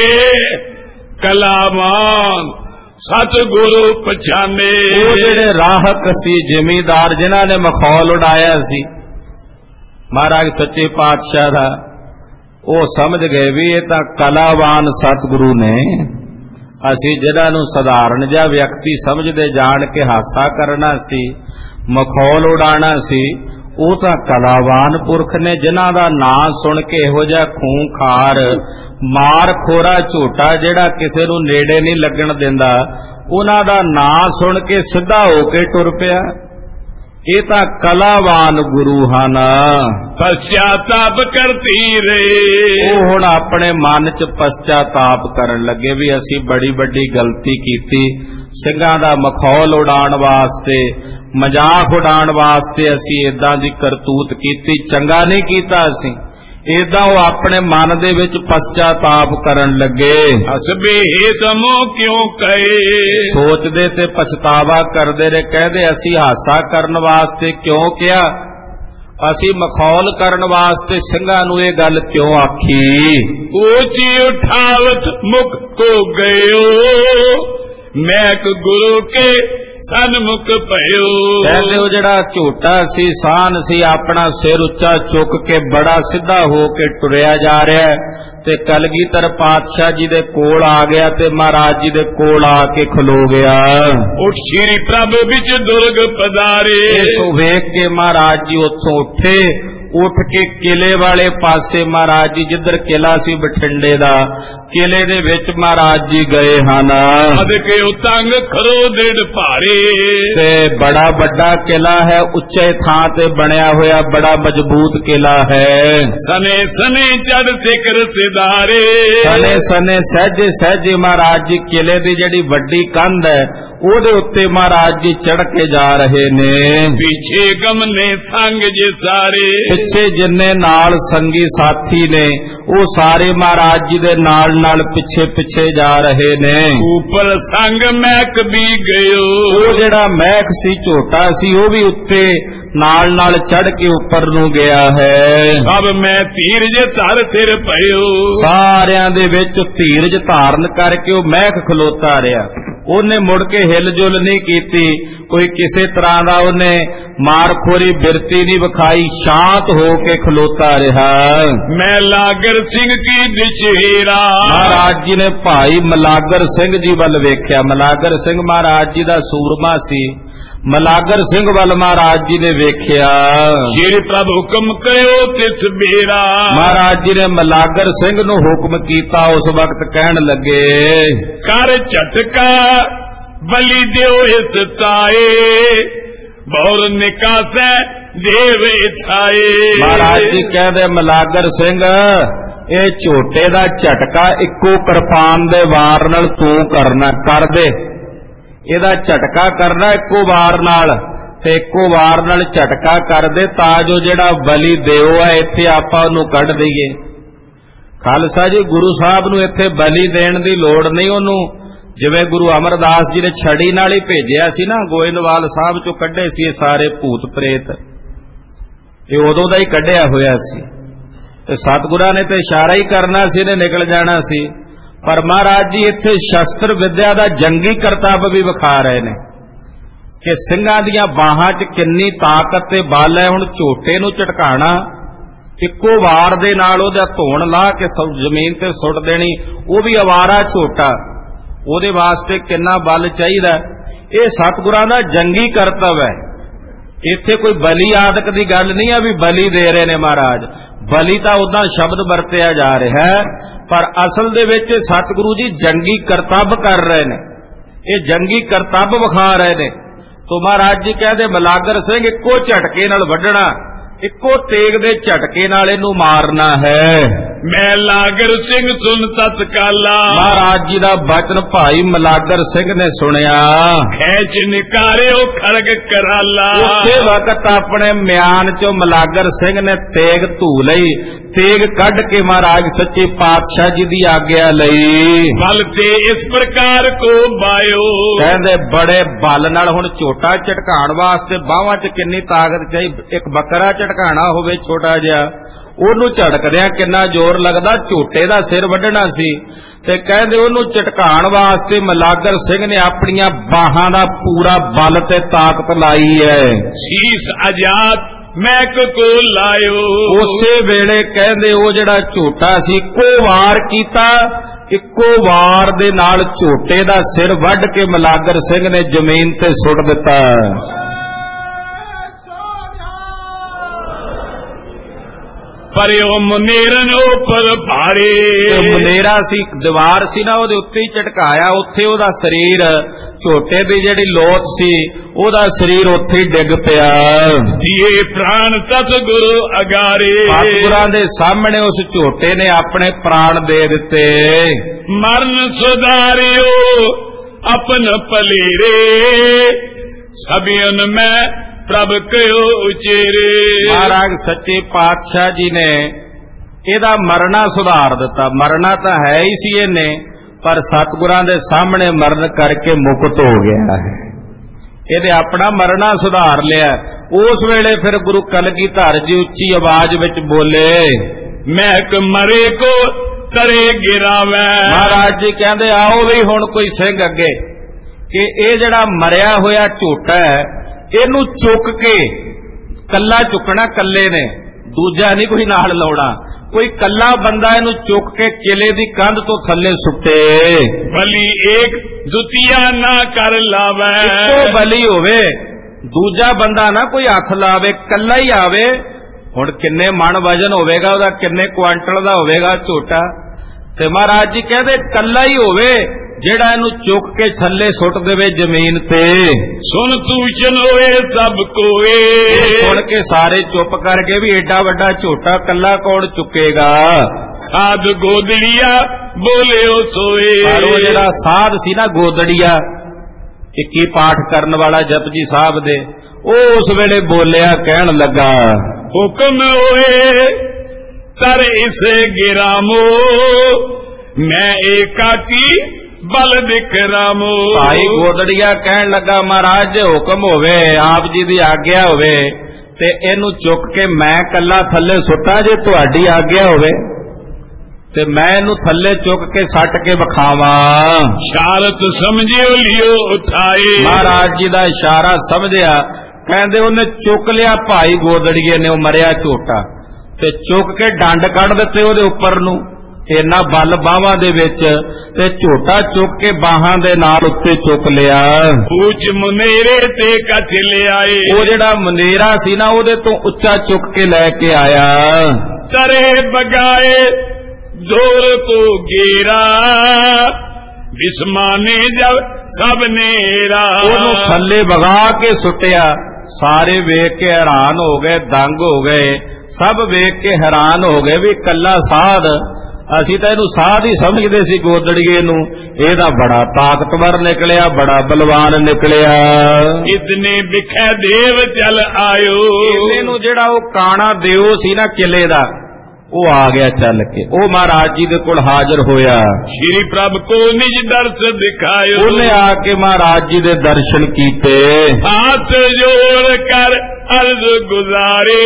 ਕਲਾਵਾਨ ਸਤਿਗੁਰੂ ਪਛਾਨੇ। ਉਹ ਜਿਹੜੇ ਰਾਹਕ ਸੀ ਜ਼ਿਮੀਂਦਾਰ, ਜਿਨ੍ਹਾਂ ਨੇ ਮਖੌਲ ਉਡਾਇਆ ਸੀ ਮਹਾਰਾਜ ਸੱਚੇ ਪਾਤਸ਼ਾਹ ਦਾ, ਉਹ ਸਮਝ ਗਏ ਵੀ ਇਹ ਤਾਂ ਕਲਾਵਾਨ ਸਤਿਗੁਰੂ ਨੇ। ਅਸੀਂ ਜਿਹਨਾਂ ਨੂੰ ਸਧਾਰਨ ਜਿਹਾ ਵਿਅਕਤੀ ਸਮਝਦੇ ਜਾਣ ਕੇ ਹਾਸਾ ਕਰਨਾ ਸੀ, ਮਖੌਲ ਉਡਾਣਾ ਸੀ, ਉਹ ਤਾਂ ਕਲਾਵਾਨ ਪੁਰਖ ਨੇ, ਜਿਨ੍ਹਾਂ ਦਾ ਨਾਂ ਸੁਣ ਕੇ ਇਹੋ ਜਿਹਾ ਖੂੰਖਾਰ ਮਾਰ ਖੋਰਾ ਝੋਟਾ ਜਿਹੜਾ ਕਿਸੇ ਨੂੰ ਨੇੜੇ ਨਹੀਂ ਲੱਗਣ ਦਿੰਦਾ, ਉਹਨਾਂ ਦਾ ਨਾਂ ਸੁਣ ਕੇ ਸਿੱਧਾ ਹੋ ਕੇ ਟੁਰ ਪਿਆ। ਇਹ ਤਾਂ ਕਲਾਵਾਨ ਗੁਰੂ ਹਨ। ਪਛਤਾਪ ਕਰਤੀ ਰਹੇ। ਉਹ ਹੁਣ ਆਪਣੇ ਮਨ 'ਚ ਪਛਤਾਪ ਕਰਨ ਲੱਗੇ ਵੀ ਅਸੀਂ ਬੜੀ ਵੱਡੀ ਗਲਤੀ ਕੀਤੀ, ਸਿੰਘਾਂ ਦਾ ਮਖੌਲ ਉਡਾਉਣ ਵਾਸਤੇ, ਮਜ਼ਾਕ ਉਡਾਉਣ ਵਾਸਤੇ ਅਸੀਂ ਏਦਾਂ ਦੀ ਕਰਤੂਤ ਕੀਤੀ, ਚੰਗਾ ਨਹੀਂ ਕੀਤਾ ਅਸੀਂ। ਏਦਾਂ ਉਹ ਆਪਣੇ ਮਨ ਦੇ ਵਿੱਚ ਪਛਤਾਪ ਕਰਨ ਲੱਗੇ। ਹਸਬੇ ਹੇਤਮੋ ਕਿਉਂ ਕਹੇ। ਸੋਚਦੇ ਤੇ ਪਛਤਾਵਾ ਕਰਦੇ ਨੇ, ਕਹਿੰਦੇ ਅਸੀਂ ਹਾਸਾ ਕਰਨ ਵਾਸਤੇ ਕਿਉਂ ਕਿਹਾ, ਅਸੀਂ ਮਖੌਲ ਕਰਨ ਵਾਸਤੇ ਸਿੰਘਾਂ ਨੂੰ ਇਹ ਗੱਲ ਕਿਉਂ ਆਖੀ। ਉੱਚੀ ਉਠਾਵਤ ਮੁਖ ਕੋ ਗਇਓ, ਮੈਂ ਗੁਰੂ ਕੇ ਸਨਮੁਖ ਭਇਓ। ਕਹਿੰਦੇ ਉਹ ਜਿਹੜਾ ਝੋਟਾ ਸੀ, ਸਾਨ ਸੀ, ਆਪਣਾ ਸਿਰ ਉੱਚਾ ਚੁੱਕ ਕੇ ਬੜਾ ਸਿੱਧਾ ਹੋ ਕੇ ਟੁਰਿਆ ਜਾ ਰਿਹਾ ਤੇ ਕਲਗੀਧਰ ਪਾਤਸ਼ਾਹ ਜੀ ਦੇ ਕੋਲ ਆ ਗਿਆ ਤੇ ਮਹਾਰਾਜ ਜੀ ਦੇ ਕੋਲ ਆ ਕੇ ਖਲੋ ਗਿਆ। ਉੱਠ ਸ਼੍ਰੀ ਪ੍ਰਭ ਵਿੱਚ ਦੁਰਗ ਪਧਾਰੇ। ਇਸ ਤੋਂ ਵੇਖ ਕੇ ਮਹਾਰਾਜ ਜੀ ਉੱਥੋਂ ਉੱਠੇ, ਉੱਠ ਕੇ ਕਿਲੇ ਵਾਲੇ ਪਾਸੇ ਮਹਾਰਾਜ ਜੀ ਜਿੱਧਰ ਕਿਲਾ ਸੀ ਬਠਿੰਡੇ ਦਾ, ਕਿਲੇ ਦੇ ਵਿੱਚ ਮਹਾਰਾਜ ਜੀ ਗਏ ਹਨ। ਅਦ ਕੇ ਉਤੰਗ ਖਰੋ ਡੇਢ ਭਾਰੇ। ਤੇ ਬੜਾ ਵੱਡਾ ਕਿਲਾ ਹੈ, ਉੱਚੇ ਥਾਂ ਤੇ ਬਣਿਆ ਹੋਇਆ ਬੜਾ ਮਜ਼ਬੂਤ ਕਿਲਾ ਹੈ। ਸਨੇ ਸਨੇ ਚੜ ਸਿਖਰ ਸਿਧਾਰੇ। ਸਨੇ ਸਨੇ ਸਹਿਜੇ ਸਹਿਜੇ ਮਹਾਰਾਜ ਜੀ ਕਿਲੇ ਦੀ ਜਿਹੜੀ ਵੱਡੀ ਕੰਧ ਹੈ ਉਹਦੇ ਉੱਤੇ ਮਹਾਰਾਜ ਜੀ ਚੜ ਕੇ ਜਾ ਰਹੇ ਨੇ। ਪਿੱਛੇ ਗਮਨੇ ਸੰਗ ਜੇ ਸਾਰੇ। ਪਿੱਛੇ ਜਿੰਨੇ ਨਾਲ ਸੰਗੀ ਸਾਥੀ ਨੇ ਉਹ ਸਾਰੇ ਮਹਾਰਾਜ ਜੀ ਦੇ ਨਾਲ ਨਾਲ ਪਿੱਛੇ ਪਿੱਛੇ ਜਾ ਰਹੇ ਨੇ। ਉੱਪਰ ਸੰਗ ਮਹਿਕ ਵੀ ਗਇਓ। ਉਹ ਜਿਹੜਾ ਮਹਿਕ ਸੀ, ਝੋਟਾ ਸੀ, ਉਹ ਵੀ ਉੱਤੇ ਨਾਲ ਨਾਲ ਚੜ ਕੇ ਉੱਪਰ ਨੂੰ ਗਿਆ ਹੈ। ਅਬ ਮੈਂ ਧੀਰਜ ਧਰ ਸਿਰ ਭਇਓ। ਸਾਰਿਆਂ ਦੇ ਵਿੱਚ ਧੀਰਜ ਧਾਰਨ ਕਰਕੇ ਉਹ ਮਹਿਕ ਖਲੋਤਾ ਰਿਹਾ। ਉਹਨੇ ਮੁੜ ਕੇ ਹਿਲਜੁਲ ਨਹੀਂ ਕੀਤੀ, ਕੋਈ ਕਿਸੇ ਤਰ੍ਹਾਂ ਦਾ ਉਹਨੇ ਮਾਰਖੋਰੀ ਬਿਰਤੀ ਨਹੀਂ ਵਿਖਾਈ, ਸ਼ਾਂਤ ਹੋ ਕੇ ਖਲੋਤਾ ਰਿਹਾ। ਮੈਂ ਲਾਗਰ ਸਿੰਘ ਕੀ ਦਿਸ਼ੇਰਾ। ਮਹਾਰਾਜ ਜੀ ਨੇ ਭਾਈ ਮਲਾਗਰ ਸਿੰਘ ਜੀ ਵੱਲ ਵੇਖਿਆ। ਮਲਾਗਰ ਸਿੰਘ ਮਹਾਰਾਜ ਜੀ ਦਾ ਸੂਰਮਾ ਸੀ। ਮਲਾਗਰ ਸਿੰਘ ਵੱਲ ਮਹਾਰਾਜ ਜੀ ਨੇ ਵੇਖਿਆ। ਸ਼੍ਰੀ ਪ੍ਰਭ ਹੁਕਮ ਕਰਿਓ ਤਿਸ ਬੇਰਾ। ਮਹਾਰਾਜ ਜੀ ਨੇ ਮਲਾਗਰ ਸਿੰਘ ਨੂੰ ਹੁਕਮ ਕੀਤਾ। ਉਸ ਵਕਤ ਕਹਿਣ ਲੱਗੇ, ਕਰ ਝਟਕਾ ਬਲੀ ਦਿਓ ਇਸ ਤਾਏ, ਬੌਰ ਨਿਕਾਸੈ ਦੇਵ ਇਛਾਏ। ਮਹਾਰਾਜ ਜੀ ਕਹਿੰਦੇ, ਮਲਾਗਰ ਸਿੰਘ ਇਹ ਝੋਟੇ ਦਾ ਝਟਕਾ ਇੱਕੋ ਕਿਰਪਾਨ ਦੇ ਵਾਰ ਨਾਲ ਤੂੰ ਕਰਨਾ, ਕਰ ਦੇ। ਇਹਦਾ ਝਟਕਾ ਕਰਨਾ ਇੱਕੋ ਵਾਰ ਨਾਲ, ਤੇ ਇੱਕੋ ਵਾਰ ਨਾਲ ਝਟਕਾ ਕਰ ਦੇ ਤਾਂ ਜੋ ਜਿਹੜਾ ਬਲੀ ਦਿਓ ਹੈ ਇੱਥੇ ਆਪਾਂ ਉਹਨੂੰ ਕੱਢ ਦਈਏ। ਖਾਲਸਾ ਜੀ, ਗੁਰੂ ਸਾਹਿਬ ਨੂੰ ਇੱਥੇ ਬਲੀ ਦੇਣ ਦੀ ਲੋੜ ਨਹੀਂ। ਉਹਨੂੰ ਜਿਵੇਂ ਗੁਰੂ ਅਮਰਦਾਸ ਜੀ ਨੇ ਛੜੀ ਨਾਲ ਹੀ ਭੇਜਿਆ ਸੀ ਨਾ, ਗੋਇੰਦਵਾਲ ਸਾਹਿਬ ਚੋਂ ਕੱਢੇ ਸੀ ਇਹ ਸਾਰੇ ਭੂਤ ਪ੍ਰੇਤ, ਇਹ ਉਦੋਂ ਦਾ ਹੀ ਕੱਢਿਆ ਹੋਇਆ ਸੀ। ਤੇ ਸਤਿਗੁਰਾਂ ਨੇ ਤੇ ਇਸ਼ਾਰਾ ਹੀ ਕਰਨਾ ਸੀ, ਇਹਨੇ ਨਿਕਲ ਜਾਣਾ ਸੀ। ਪਰ ਮਹਾਰਾਜ ਜੀ ਇੱਥੇ ਸ਼ਸਤਰ ਵਿਦਿਆ ਦਾ ਜੰਗੀ ਕਰਤੱਵ ਵੀ ਵਿਖਾ ਰਹੇ ਨੇ ਕਿ ਸਿੰਘਾਂ ਦੀਆਂ ਬਾਹਾਂ 'ਚ ਕਿੰਨੀ ਤਾਕਤ ਤੇ ਬਲ ਹੈ। ਹੁਣ ਝੋਟੇ ਨੂੰ ਝਟਕਾਣਾ, ਇੱਕੋ ਵਾਰ ਦੇ ਨਾਲ ਉਹਦਾ ਧੌਣ ਲਾਹ ਕੇ ਜ਼ਮੀਨ ਤੇ ਸੁੱਟ ਦੇਣੀ, ਉਹ ਵੀ ਅਵਾਰਾ ਝੋਟਾ, ਉਹਦੇ ਵਾਸਤੇ ਕਿੰਨਾ ਬਲ ਚਾਹੀਦਾ। ਇਹ ਸਤਿਗੁਰਾਂ ਦਾ ਜੰਗੀ ਕਰਤੱਵ ਹੈ। ਇੱਥੇ ਕੋਈ ਬਲੀ ਆਦਿਕ ਦੀ ਗੱਲ ਨਹੀਂ ਆ ਵੀ ਬਲੀ ਦੇ ਰਹੇ ਨੇ ਮਹਾਰਾਜ। ਬਲੀ ਤਾਂ ਉਦਾਂ ਸ਼ਬਦ ਵਰਤਿਆ ਜਾ ਰਿਹਾ ਹੈ, ਪਰ ਅਸਲ ਦੇ ਵਿੱਚ ਸਤਿਗੁਰੂ ਜੀ ਜੰਗੀ ਕਰਤੱਵ ਕਰ ਰਹੇ ਨੇ, ਇਹ ਜੰਗੀ ਕਰਤੱਵ ਵਿਖਾ ਰਹੇ ਨੇ। ਤੋ ਮਹਾਰਾਜ ਜੀ ਕਹਿੰਦੇ, ਮਲਾਗਰ ਸਿੰਘ ਇੱਕੋ ਝਟਕੇ ਨਾਲ ਵੱਢਣਾ, ਇੱਕੋ ਤੇਗ ਦੇ ਝਟਕੇ ਨਾਲ ਇਹਨੂੰ ਮਾਰਨਾ ਹੈ। ਮੈਂ ਲਾਗਰ ਸਿੰਘ ਸੁਨ ਤਤਕਾਲਾ। ਮਹਾਰਾਜ ਜੀ ਦਾ ਬਚਨ ਭਾਈ ਮਲਾਗਰ ਸਿੰਘ ਨੇ ਸੁਣਿਆ। ਖੈਚ ਨਿਕਾਰਿਓ ਖੜਗ ਕਰਾਲਾ। ਉਸੇ ਵਕਤ ਆਪਣੇ ਮਿਆਨ ਚੋਂ ਮਲਾਗਰ ਸਿੰਘ ਨੇ ਤੇਗ ਧੂ ਲਈ, ਤੇਗ ਕੱਢ ਕੇ ਮਹਾਰਾਜ ਸੱਚੇ ਪਾਤਸ਼ਾਹ ਜੀ ਦੀ ਆਗਿਆ ਲਈ। ਬਲ ਤੇ ਇਸ ਪ੍ਰਕਾਰ ਕੋ ਬਾਇਓ। ਕਹਿੰਦੇ ਬੜੇ ਬਲ ਨਾਲ ਹੁਣ ਝੋਟਾ ਝਟਕਾਉਣ ਵਾਸਤੇ ਬਾਹਾਂ 'ਚ ਕਿੰਨੀ ਤਾਕਤ ਚਾਹੀਦੀ। ਇੱਕ ਬੱਕਰਾ ਝਟਕਾਣਾ ਹੋਵੇ ਛੋਟਾ ਜਿਹਾ, ਉਹਨੂੰ ਝਟਕਦਿਆਂ ਕਿੰਨਾ ਜ਼ੋਰ ਲੱਗਦਾ। ਝੋਟੇ ਦਾ ਸਿਰ ਵੱਢਣਾ ਸੀ ਤੇ ਕਹਿੰਦੇ ਉਹਨੂੰ ਝਟਕਾਉਣ ਵਾਸਤੇ ਮਲਾਗਰ ਸਿੰਘ ਨੇ ਆਪਣੀਆਂ ਬਾਹਾਂ ਦਾ ਪੂਰਾ ਬਲ ਤੇ ਤਾਕਤ ਲਾਈ ਹੈ। ਸੀਸ ਆਜ਼ਾਦ ਮੈਕ ਕੋ ਲਾਇਓ। ਉਸੇ ਵੇਲੇ ਕਹਿੰਦੇ ਉਹ ਜਿਹੜਾ ਝੋਟਾ ਸੀ ਇੱਕੋ ਵਾਰ ਕੀਤਾ, ਇੱਕੋ ਵਾਰ ਦੇ ਨਾਲ ਝੋਟੇ ਦਾ ਸਿਰ ਵੱਢ ਕੇ ਮਲਾਗਰ ਸਿੰਘ ਨੇ ਜ਼ਮੀਨ ਤੇ ਸੁੱਟ ਦਿੱਤਾ। ਪਰਿਓ ਮੁਨੇਰਨ ਉੱਪਰ ਭਾਰੇ। ਮੁਨੇਰਾ ਸੀ, ਦੀਵਾਰ ਸੀ ਨਾ, ਉਹਦੇ ਉੱਤੇ ਹੀ ਝਟਕਾਇਆ। ਉੱਥੇ ਉਹਦਾ ਸਰੀਰ, ਝੋਟੇ ਦੀ ਜਿਹੜੀ ਲੋਥ ਸੀ, ਉਹਦਾ ਸਰੀਰ ਉੱਥੇ ਹੀ ਡਿੱਗ ਪਿਆ। ਜੀਏ ਪ੍ਰਾਣ ਸਤਿਗੁਰੂ ਅਗਾਰੇ। ਸਤਿਗੁਰਾਂ ਦੇ ਸਾਹਮਣੇ ਉਸ ਝੋਟੇ ਨੇ ਆਪਣੇ ਪ੍ਰਾਣ ਦੇ ਦਿੱਤੇ। ਮਰਨ ਸੁਧਾਰਿਓ ਆਪਨ ਭਲੇਰੇ, ਸਭਿਨ ਮੈਂ ਪ੍ਰਭ ਕਯੋ ਉਚੇਰੇ। ਮਹਾਰਾਜ ਸੱਚੇ ਪਾਤਸ਼ਾਹ ਜੀ ਨੇ ਇਹਦਾ ਮਰਨਾ ਸੁਧਾਰ ਦਿੱਤਾ। ਮਰਨਾ ਤਾਂ ਹੈ ਹੀ ਸੀ ਇਹਨੇ, ਪਰ ਸਤਿਗੁਰਾਂ ਦੇ ਸਾਹਮਣੇ ਮਰਨ ਕਰਕੇ ਮੁਕਤ ਹੋ ਗਿਆ ਹੈ। ਇਹਦੇ ਆਪਣਾ ਮਰਨਾ ਸੁਧਾਰ ਲਿਆ। ਉਸ ਵੇਲੇ ਫਿਰ ਗੁਰੂ ਕਲਗੀਧਰ ਜੀ ਉੱਚੀ ਆਵਾਜ਼ ਵਿੱਚ ਬੋਲੇ, ਮਹਿਕ ਮਰੇ ਕੋ ਤਰੇ ਗਿਰਾਵੇ। ਮਹਾਰਾਜ ਜੀ ਕਹਿੰਦੇ, ਆਓ ਵੀ ਹੁਣ ਕੋਈ ਸਿੰਘ ਅੱਗੇ, ਕਿ ਇਹ ਜਿਹੜਾ ਮਰਿਆ ਹੋਇਆ ਝੋਟਾ ਹੈ ਇਹਨੂੰ ਚੁੱਕ ਕੇ ਕੱਲਾ ਚੁੱਕਣਾ, ਕੱਲੇ ਨੇ, ਦੂਜਾ ਨਹੀਂ ਕੋਈ ਨਾਲ ਲਾਉਣਾ, ਕੋਈ ਕੱਲਾ ਬੰਦਾ ਇਹਨੂੰ ਚੁੱਕ ਕੇ ਕਿਲੇ ਦੀ ਕੰਧ ਤੋਂ ਥੱਲੇ ਸੁੱਟੇ। ਬਲੀ ਏਕ ਦੁਤੀਆ ਨਾ ਕਰ ਲਾਵੇ, ਇੱਕੋ ਬਲੀ ਹੋਵੇ, ਦੂਜਾ ਬੰਦਾ ਨਾ ਕੋਈ ਹੱਥ ਲਾਵੇ, ਕੱਲਾ ਹੀ ਆਵੇ। ਹੁਣ ਕਿੰਨੇ ਮਣ ਵਜਨ ਹੋਵੇਗਾ ਉਹਦਾ, ਕਿੰਨੇ ਕੁਆਂਟਲ ਦਾ ਹੋਵੇਗਾ ਝੋਟਾ, ਤੇ ਮਹਾਰਾਜ ਜੀ ਕਹਿੰਦੇ ਕੱਲਾ ਹੀ ਹੋਵੇ ਜਿਹੜਾ ਇਹਨੂੰ ਚੁੱਕ ਕੇ ਥੱਲੇ ਸੁੱਟ ਦੇਵੇ ਜ਼ਮੀਨ ਤੇ। ਸੁਣ ਤੂਸ਼ਨ ਹੋਏ ਸਭ ਕੋਏ, ਸੁਣ ਕੇ ਸਾਰੇ ਚੁੱਪ ਕਰਕੇ ਵੀ ਏਡਾ ਵੱਡਾ ਝੋਟਾ ਕੱਲਾ ਕੌਣ ਚੁੱਕੇਗਾ। ਸਾਧ ਗੋਦੜੀਆ ਬੋਲਿਓ ਸੋਏ, ਪਰ ਉਹ ਜਿਹੜਾ ਸਾਧ ਸੀ ਨਾ ਗੋਦੜੀਆ, ਇੱਕੀ ਪਾਠ ਕਰਨ ਵਾਲਾ ਜਪਜੀ ਸਾਹਿਬ ਦੇ, ਉਹ ਉਸ ਵੇਲੇ ਬੋਲਿਆ, ਕਹਿਣ ਲੱਗਾ ਹੁਕਮ ਹੋਏ ਤਰ ਇਸੇ ਗਿਰਾਮੋ, ਮੈਂ ਏਕਾਚੀ ਬਲ ਦਿਖਰਾਮੋ। ਭਾਈ ਗੋਦੜੀਆ ਕਹਿਣ ਲੱਗਾ ਮਹਾਰਾਜ ਜੇ ਹੁਕਮ ਹੋਵੇ, ਆਪ ਜੀ ਦੀ ਆਗਿਆ ਹੋਵੇ ਤੇ ਇਹਨੂੰ ਚੁੱਕ ਕੇ ਮੈਂ ਕੱਲਾ ਥੱਲੇ ਸੁੱਟਾਂ, ਜੇ ਤੁਹਾਡੀ ਆਗਿਆ ਹੋਵੇ ਤੇ ਮੈਂ ਇਹਨੂੰ ਥੱਲੇ ਚੁੱਕ ਕੇ ਸੱਟ ਕੇ ਵਿਖਾਵਾਂ। ਇਸ਼ਾਰਤ ਸਮਝਿਓ ਲਿਓ ਉਠਾਏ, ਮਹਾਰਾਜ ਜੀ ਦਾ ਇਸ਼ਾਰਾ ਸਮਝਿਆ, ਕਹਿੰਦੇ ਉਹਨੇ ਚੁੱਕ ਲਿਆ ਭਾਈ ਗੋਦੜੀਏ ਨੇ ਉਹ ਮਰਿਆ ਝੋਟਾ, ਤੇ ਚੁੱਕ ਕੇ ਡੰਡ ਕੱਢ ਦਿੱਤੇ ਉਹਦੇ ਉੱਪਰ ਨੂੰ, ਇੰਨਾ ਬਲ ਬਾਹਾਂ ਦੇ ਵਿੱਚ, ਤੇ ਝੋਟਾ ਚੁੱਕ ਕੇ ਬਾਹਾਂ ਦੇ ਨਾਲ ਉੱਤੇ ਚੁੱਕ ਲਿਆ। ਉੱਚ ਮੁਨੇਰੇ ਤੇ ਕੱਚ ਲਿਆਏ, ਉਹ ਜਿਹੜਾ ਮੁਨੇਰਾ ਸੀ ਨਾ ਉਹਦੇ ਤੋਂ ਉੱਚਾ ਚੁੱਕ ਕੇ ਲੈ ਕੇ ਆਇਆ। ਤਰੇ ਬਗਾਏ ਜ਼ੋਰ ਕੋ ਗੇਰਾ, ਬਿਸਮਾਨੇ ਜਬ ਸਭ ਨੇਰਾ, ਉਹਨੂੰ ਥੱਲੇ ਵਗਾ ਕੇ ਸੁੱਟਿਆ। ਸਾਰੇ ਵੇਖ ਕੇ ਹੈਰਾਨ ਹੋ ਗਏ, ਦੰਗ ਹੋ ਗਏ, ਸਭ ਵੇਖ ਕੇ ਹੈਰਾਨ ਹੋ ਗਏ ਵੀ ਕੱਲਾ ਸਾਧ, ਅਸੀਂ ਤਾਂ ਇਹਨੂੰ ਸਾਧ ਹੀ ਸਮਝਦੇ ਸੀ ਗੋਦੜੀਏ ਨੂੰ, ਇਹਦਾ ਬੜਾ ਤਾਕਤਵਰ ਨਿਕਲਿਆ, ਬੜਾ ਬਲਵਾਨ ਨਿਕਲਿਆ। ਇਤਨੇ ਵਿਖੇ ਦੇਵ ਚਲ ਆਇਓ, ਇਹਨੂੰ ਜਿਹੜਾ ਉਹ ਕਾਣਾ ਦਿਓ ਸੀ ਨਾ ਕਿਲੇ ਦਾ, ਉਹ ਆ ਗਿਆ ਚੱਲ ਕੇ, ਉਹ ਮਹਾਰਾਜ ਜੀ ਦੇ ਕੋਲ ਹਾਜ਼ਰ ਹੋਇਆ। ਸ਼੍ਰੀ ਪ੍ਰਭ ਕੋ ਨਿਜ ਦਰਸ ਦਿਖਾਇਓ, ਉਹਨੇ ਆ ਕੇ ਮਹਾਰਾਜ ਜੀ ਦੇ ਦਰਸ਼ਨ ਕੀਤੇ। ਹੱਥ ਜੋੜ ਕਰ ਅਰਜ਼ ਗੁਜ਼ਾਰੇ,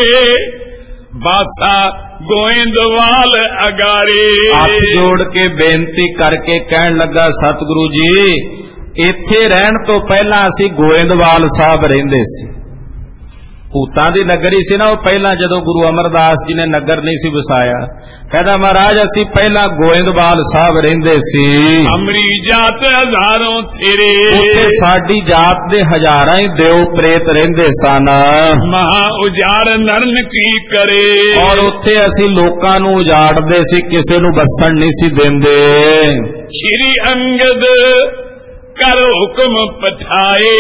ਬਾਸਾ ਗੋਇੰਦਵਾਲ ਅਗਾਰੇ। ਹੱਥ ਜੋੜ ਕੇ ਬੇਨਤੀ ਕਰਕੇ ਕਹਿਣ ਲੱਗਾ ਸਤਿਗੁਰੂ ਜੀ, ਇੱਥੇ ਰਹਿਣ ਤੋਂ ਪਹਿਲਾਂ ਅਸੀਂ ਗੋਇੰਦਵਾਲ ਸਾਹਿਬ ਰਹਿੰਦੇ ਸੀ, ਭੂਤਾਂ ਦੀ ਨਗਰੀ ਸੀ ਨਾ ਉਹ, ਪਹਿਲਾਂ ਜਦੋਂ ਗੁਰੂ ਅਮਰਦਾਸ ਜੀ ਨੇ ਨਗਰ ਨਹੀਂ ਸੀ ਵਸਾਇਆ। ਕਹਿੰਦਾ ਮਹਾਰਾਜ ਅਸੀਂ ਪਹਿਲਾਂ ਗੋਇੰਦਵਾਲ ਸਾਹਿਬ ਰਹਿੰਦੇ ਸੀ। ਅਮਰੀ ਜਾਤ ਹਜ਼ਾਰਾਂ ਥੇਰੇ, ਉੱਥੇ ਸਾਡੀ ਜਾਤ ਦੇ ਹਜ਼ਾਰਾਂ ਹੀ ਦੇਵ ਪ੍ਰੇਤ ਰਹਿੰਦੇ ਸਨ। ਮਹਾ ਉਜਾੜ ਨਰਨ ਕੀ ਕਰੇ, ਔਰ ਉੱਥੇ ਅਸੀਂ ਲੋਕਾਂ ਨੂੰ ਉਜਾੜਦੇ ਸੀ, ਕਿਸੇ ਨੂੰ ਬਸਣ ਨਹੀਂ ਸੀ ਦਿੰਦੇ। ਸ਼੍ਰੀ ਅੰਗਦ ਕਰ ਹੁਕਮ ਪਠਾਏ,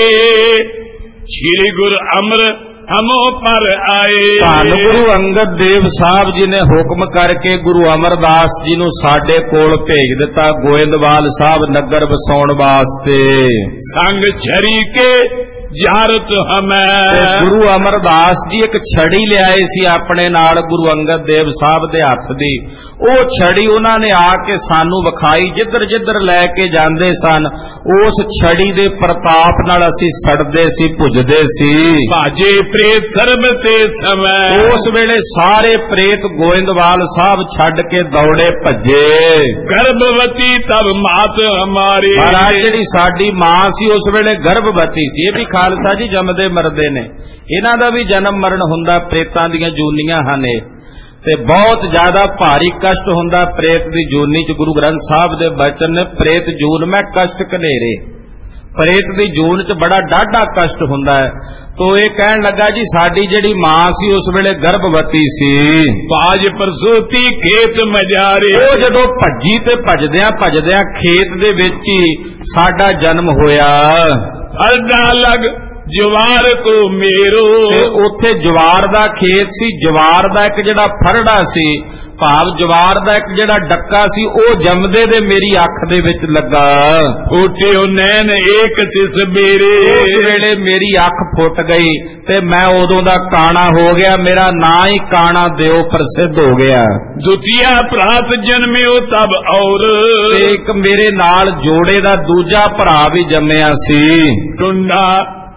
ਸ਼੍ਰੀ ਗੁਰ ਅਮਰ ਹਮੋ ਪਰ ਆਏ। ਧੰਨ ਗੁਰੂ ਅੰਗਦ ਦੇਵ ਸਾਹਿਬ ਜੀ ਨੇ ਹੁਕਮ ਕਰਕੇ ਗੁਰੂ ਅਮਰਦਾਸ ਜੀ ਨੂੰ ਸਾਡੇ ਕੋਲ ਭੇਜ ਦਿੱਤਾ, ਗੋਇੰਦਵਾਲ ਸਾਹਿਬ ਨਗਰ ਵਸਾਉਣ ਵਾਸਤੇ। ਸੰਗ ਛਰੀ ਕੇ ਜਾਰਤ ਹਮੈ, ਗੁਰੂ ਅਮਰਦਾਸ ਜੀ ਇੱਕ ਛੜੀ ਲਿਆਏ ਸੀ ਆਪਣੇ ਨਾਲ ਗੁਰੂ ਅੰਗਦ ਦੇਵ ਸਾਹਿਬ ਦੇ ਹੱਥ ਦੀ, ਉਹ ਛੜੀ ਉਹਨਾਂ ਨੇ ਆ ਕੇ ਸਾਨੂੰ ਵਿਖਾਈ, ਜਿੱਧਰ ਜਿੱਧਰ ਲੈ ਕੇ ਜਾਂਦੇ ਸਨ ਉਸ ਛੜੀ ਦੇ ਪ੍ਰਤਾਪ ਨਾਲ ਅਸੀਂ ਸੜਦੇ ਸੀ, ਭੁੱਜਦੇ ਸੀ। ਭਾਜੇ ਪ੍ਰੇਤ ਸਰਬ ਤੇ ਸਮੈ, ਉਸ ਵੇਲੇ ਸਾਰੇ ਪ੍ਰੇਤ ਗੋਇੰਦਵਾਲ ਸਾਹਿਬ ਛੱਡ ਕੇ ਦੌੜੇ ਭੱਜੇ। ਗਰਭਵਤੀ ਤਬ ਮਾਤ ਹਮਾਰੀ, ਮਹਾਰਾਜ ਜਿਹੜੀ ਸਾਡੀ ਮਾਂ ਸੀ ਉਸ ਵੇਲੇ ਗਰਭਵਤੀ ਸੀ। ਇਹ ਵੀ ਖਾਲਸਾ ਜੀ ਜੰਮਦੇ ਮਰਦੇ ਨੇ, ਇਹਨਾਂ ਦਾ ਵੀ ਜਨਮ ਮਰਨ ਹੁੰਦਾ, ਪ੍ਰੇਤਾਂ ਦੀਆਂ ਜੂਨੀਆਂ ਹਨ ਇਹ, ਤੇ ਬਹੁਤ ਜ਼ਿਆਦਾ ਭਾਰੀ ਕਸ਼ਟ ਹੁੰਦਾ ਪ੍ਰੇਤ ਦੀ ਜੂਨੀ ਚ। ਗੁਰੂ ਗ੍ਰੰਥ ਸਾਹਿਬ ਦੇ ਬਚਨ ਨੇ, ਪ੍ਰੇਤ ਜੂਨ ਮੈਂ ਕਸ਼ਟ ਘਨੇਰੇ, ਪ੍ਰੇਤ ਦੀ ਜੂਨ ਚ ਬੜਾ ਡਾਢਾ ਕਸ਼ਟ ਹੁੰਦਾ ਹੈ। ਤੋ ਇਹ ਕਹਿਣ ਲੱਗਾ ਜੀ ਸਾਡੀ ਜਿਹੜੀ ਮਾਂ ਸੀ ਉਸ ਵੇਲੇ ਗਰਭਵਤੀ ਸੀ। ਬਾਜ ਪ੍ਰਸੂਤੀ ਖੇਤ ਮਜਾਰੇ, ਉਹ ਜਦੋਂ ਭੱਜੀ ਤੇ ਭੱਜਦਿਆਂ ਭੱਜਦਿਆਂ ਖੇਤ ਦੇ ਵਿੱਚ ਹੀ ਸਾਡਾ ਜਨਮ ਹੋਇਆ। ਅਰਦਾ ਲਗ ਜਵਾਰ ਕੋ ਮੇਰੋ, ਤੇ ਉੱਥੇ ਜਵਾਰ ਦਾ ਖੇਤ ਸੀ, ਜਵਾਰ ਦਾ ਇੱਕ ਜਿਹੜਾ ਫਰੜਾ ਸੀ, ਭਾਵ ਜਵਾਰ ਦਾ ਇੱਕ ਜਿਹੜਾ ਡੱਕਾ ਸੀ, ਉਹ ਜੰਮਦੇ ਦੇ ਮੇਰੀ ਅੱਖ ਦੇ ਵਿੱਚ ਲੱਗਾ। ਫੁੱਟਿਓ ਨੈਣ ਏਕ ਤਿਸ ਮੇਰੇ, ਉਸ ਵੇਲੇ ਮੇਰੀ ਅੱਖ ਫੁੱਟ ਗਈ ਤੇ ਮੈਂ ਉਦੋਂ ਦਾ ਕਾਣਾ ਹੋ ਗਿਆ, ਮੇਰਾ ਨਾਂ ਹੀ ਕਾਣਾ ਦਿਓ ਪ੍ਰਸਿੱਧ ਹੋ ਗਿਆ। ਦੁਤੀਆ ਭਰਾਤ ਜਨਮਿਓ ਤਬ ਔਰ, ਤੇ ਇੱਕ ਮੇਰੇ ਨਾਲ ਜੋੜੇ ਦਾ ਦੂਜਾ ਭਰਾ ਵੀ ਜੰਮਿਆ ਸੀ। ਟੁੰਡਾ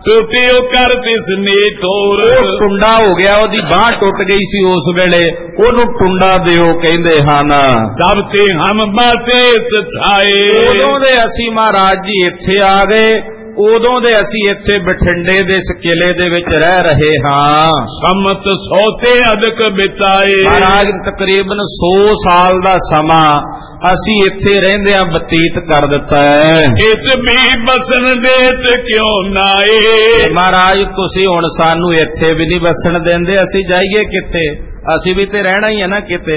ਟੁੱਟਿਓ ਕਰ ਤਿਸਨੇ ਤੋਰ, ਉਹ ਟੁੰਡਾ ਹੋ ਗਿਆ, ਉਹਦੀ ਬਾਹ ਟੁੱਟ ਗਈ ਸੀ ਉਸ ਵੇਲੇ, ਉਹਨੂੰ ਟੁੰਡਾ ਦਿਓ ਕਹਿੰਦੇ ਹਨ। ਸਭ ਤੇ ਹਮ ਬਾਤੇ ਸਥਾਏ, ਉਦੋਂ ਦੇ ਅਸੀਂ ਮਹਾਰਾਜ ਜੀ ਇੱਥੇ ਆ ਗਏ, ਉਦੋਂ ਦੇ ਅਸੀਂ ਇੱਥੇ ਬਠਿੰਡੇ ਦੇ ਇਸ ਕਿਲੇ ਦੇ ਵਿੱਚ ਰਹਿ ਰਹੇ ਹਾਂ। ਸੰਮਤ ਸੌ ਤੇ ਅਧਿਕ ਬਿਤਾਏ, ਮਹਾਰਾਜ ਤਕਰੀਬਨ ਸੌ ਸਾਲ ਦਾ ਸਮਾਂ ਅਸੀਂ ਇੱਥੇ ਰਹਿੰਦਿਆਂ ਬਤੀਤ ਕਰ ਦਿੱਤਾ ਹੈ। ਇਸ ਵੀ ਬਸਣ ਦੇਤ ਕਿਉਂ ਨਾਏ, ਮਹਾਰਾਜ ਤੁਸੀਂ ਹੁਣ ਸਾਨੂੰ ਇੱਥੇ ਵੀ ਨਹੀਂ ਬਸਣ ਦਿੰਦੇ, ਅਸੀਂ ਜਾਈਏ ਕਿੱਥੇ? ਅਸੀਂ ਵੀ ਤੇ ਰਹਿਣਾ ਹੀ ਹੈ ਨਾ ਕਿਤੇ,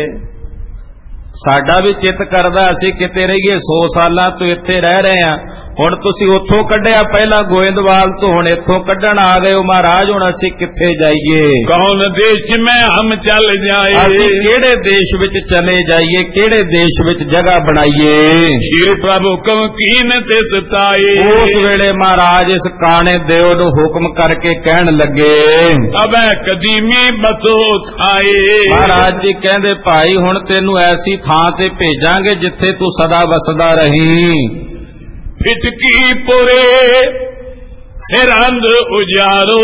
ਸਾਡਾ ਵੀ ਚਿੱਤ ਕਰਦਾ ਅਸੀਂ ਕਿਤੇ ਰਹੀਏ। ਸੌ ਸਾਲਾਂ ਤੋਂ ਇੱਥੇ ਰਹਿ ਰਹੇ ਹਾਂ, ਹੁਣ ਤੁਸੀਂ ਉੱਥੋਂ ਕੱਢਿਆ ਪਹਿਲਾਂ ਗੋਇੰਦਵਾਲ ਤੋਂ, ਹੁਣ ਇੱਥੋਂ ਕੱਢਣ ਆ ਗਏ ਹੋ ਮਹਾਰਾਜ, ਹੁਣ ਅਸੀਂ ਕਿੱਥੇ ਜਾਈਏ? ਕੌਣ ਦੇਸ਼ ਮੈਂ ਹਮ ਚੱਲ ਜਾਏ, ਅਸੀਂ ਕਿਹੜੇ ਦੇਸ਼ ਵਿੱਚ ਚਲੇ ਜਾਈਏ, ਕਿਹੜੇ ਦੇਸ਼ ਵਿੱਚ ਜਗ੍ਹਾ ਬਣਾਈਏ? ਸ਼੍ਰੀ ਪ੍ਰਭੂ ਹੁਕਮ ਕੀਨ ਤੇ ਸਤਾਏ, ਉਸ ਵੇਲੇ ਮਹਾਰਾਜ ਇਸ ਕਾਣੇ ਦੇਵ ਨੂੰ ਹੁਕਮ ਕਰਕੇ ਕਹਿਣ ਲੱਗੇ, ਅਬੈ ਕਦੀਮੀ ਬਸੋ ਥਾਏ। ਮਹਾਰਾਜ ਜੀ ਕਹਿੰਦੇ ਭਾਈ ਹੁਣ ਤੈਨੂੰ ਐਸੀ ਥਾਂ ਤੇ ਭੇਜਾਂਗੇ ਜਿੱਥੇ ਤੂੰ ਸਦਾ ਵਸਦਾ ਰਹੀਂ। ਫਿਟਕੀ ਪੁਰੇ ਸਿਰੰਦ ਉਜਾਰੋ,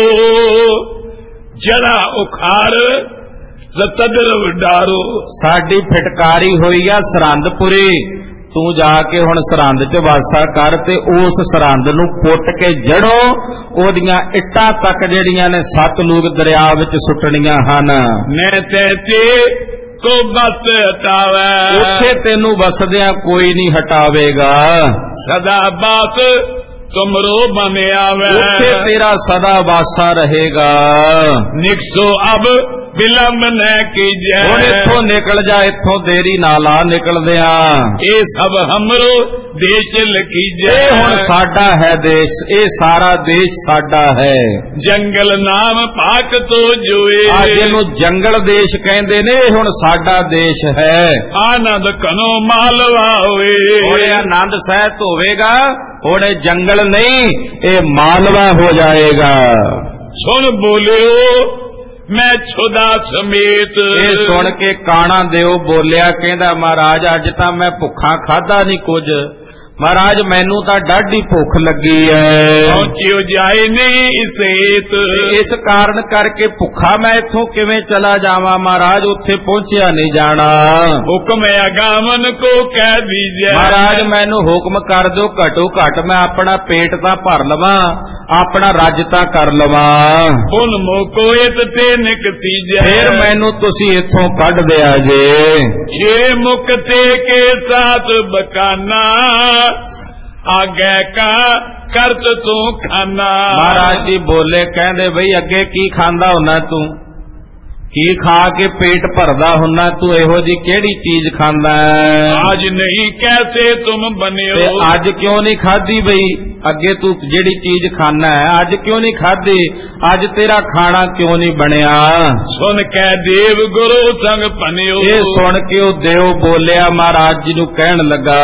ਜੜਾ ਉਖਾਰ ਜ਼ਤਦਰ ਵਡਾਰੋ, ਸਾਡੀ ਫਿਟਕਾਰੀ ਹੋਈ ਆ ਸਰੰਦਪੁਰੇ, ਤੂੰ ਜਾ ਕੇ ਹੁਣ ਸਰੰਦ ਚ ਵਾਸਾ ਕਰ ਤੇ ਉਸ ਸਰੰਦ ਨੂੰ ਪੁੱਟ ਕੇ ਜੜੋ, ਉਹਦੀਆਂ ਇੱਟਾਂ ਤੱਕ ਜਿਹੜੀਆਂ ਨੇ ਸਤਲੁਜ ਦਰਿਆ ਵਿੱਚ ਸੁੱਟਣੀਆਂ ਹਨ। ਮੈਂ ਤੇ ਕੋ ਬਸ ਹਟਾਵੇ, ਉੱਥੇ ਤੈਨੂੰ ਵਸਦਿਆਂ ਕੋਈ ਨਹੀਂ ਹਟਾਵੇਗਾ। ਸਦਾ ਬਾਤ ਤੁਮਰੋ ਬਣਿਆ ਵੇ, ਉੱਥੇ ਤੇਰਾ ਸਦਾ ਵਾਸਾ ਰਹੇਗਾ। ਨਿਕਸੋ ਅਬ ਵਿਲੰਬ ਨ ਕੀਜੈ, ਹੁਣ ਇੱਥੋਂ ਨਿਕਲ ਜਾ, ਇੱਥੋਂ ਦੇਰੀ ਨਾ ਲਾ ਨਿਕਲਦਿਆਂ। ਇਹ ਸਭ ਹਮਰੋ ਦੇਸ਼ ਲਖੀਜੈ, ਇਹ ਹੁਣ ਸਾਡਾ ਹੈ ਦੇਸ਼, ਇਹ ਸਾਰਾ ਦੇਸ਼ ਸਾਡਾ ਹੈ। ਜੰਗਲ ਨਾਮ ਪਾਕ ਤੋ ਜੋਏ, ਅੱਜ ਇਹਨੂੰ ਜੰਗਲ ਦੇਸ਼ ਕਹਿੰਦੇ ਨੇ, ਇਹ ਹੁਣ ਸਾਡਾ ਦੇਸ਼ ਹੈ। ਆਨੰਦ ਕਨੋ ਮਾਲਵਾ ਹੋਏ, ਹੁਣ ਆਨੰਦ ਸਹਿਤ ਹੋਵੇਗਾ, ਹੁਣ ਇਹ ਜੰਗਲ ਨਹੀਂ ਇਹ ਮਾਲਵਾ ਹੋ ਜਾਏਗਾ। ਸੁਣ ਬੋਲਿਓ ਮੈਂ ਛੁਦਾ ਸਮੇਤ, ਇਹ ਸੁਣ ਕੇ ਕਾਣਾ ਦੇਵ ਬੋਲਿਆ, ਕਹਿੰਦਾ ਮਹਾਰਾਜ ਅੱਜ ਤਾਂ ਮੈਂ ਭੁੱਖਾ ਖਾਦਾ ਨਹੀਂ ਕੁਝ, ਮਹਾਰਾਜ ਮੈਨੂੰ ਤਾਂ ਡਾਢੀ ਭੁੱਖ ਲੱਗੀ ਹੈ। ਪਹੁੰਚਿਓ ਜਾਏ ਨਹੀਂ ਇਸੇਤ, ਇਸ ਕਾਰਨ ਕਰਕੇ ਭੁੱਖਾ ਮੈਂ ਇੱਥੋਂ ਕਿਵੇਂ ਚਲਾ ਜਾਵਾਂ ਮਹਾਰਾਜ, ਉੱਥੇ ਪਹੁੰਚਿਆ ਨਹੀਂ ਜਾਣਾ। ਹੁਕਮ ਅਗਾਮਨ ਕੋ ਕਹਿ ਦੀਜੈ, ਮਹਾਰਾਜ ਮੈਨੂੰ ਹੁਕਮ ਕਰ ਦਿਓ, ਘਟੋ ਘਟ ਮੈਂ ਆਪਣਾ ਪੇਟ ਤਾਂ ਭਰ ਲਵਾਂ, ਆਪਣਾ ਰੱਜ ਤਾਂ ਕਰ ਲਵਾਂ। ਹੁਣ ਮੋਕੋ ਇਤ ਤੇ ਨਿਕਸੀਜੈ, ਫਿਰ ਮੈਨੂੰ ਤੁਸੀਂ ਇੱਥੋਂ ਕੱਢ ਦਿਆ ਜੇ। ਜੇ ਮੁਕਤੇ ਕੇ ਸਾਥ ਬਕਾਨਾ, ਆਗੇ ਕਾ ਕਰਤ ਤੂੰ ਖਾਨਾ। ਮਹਾਰਾਜ ਜੀ ਬੋਲੇ, ਕਹਿੰਦੇ ਬਈ ਅੱਗੇ ਕੀ ਖਾਂਦਾ ਹੁੰਨਾ ਤੂੰ, ਕੀ ਖਾ ਕੇ ਪੇਟ ਭਰਦਾ ਹੁੰਨਾ ਤੂੰ, ਇਹੋ ਜੀ ਕਿਹੜੀ ਚੀਜ਼ ਖਾਂਦਾ ਹੈ? ਅੱਜ ਨਹੀਂ ਕੈਸੇ ਤੁਮ ਬਨਿਓ, ਤੇ ਅੱਜ ਕਿਉਂ ਨਹੀਂ ਖਾਦੀ ਬਈ, ਅੱਗੇ ਤੂੰ ਜਿਹੜੀ ਚੀਜ਼ ਖਾਣਾ ਹੈ ਅੱਜ ਕਿਉਂ ਨਹੀਂ ਖਾਦੀ, ਅੱਜ ਤੇਰਾ ਖਾਣਾ ਕਿਉਂ ਨਹੀਂ ਬਣਿਆ? ਸੁਣ ਕੇ ਦੇਵ ਗੁਰੂ ਸੰਗ ਪਨਿਓ, ਇਹ ਸੁਣ ਕੇ ਉਹ ਦੇਵ ਬੋਲਿਆ, ਮਹਾਰਾਜ ਜੀ ਨੂੰ ਕਹਿਣ ਲੱਗਾ,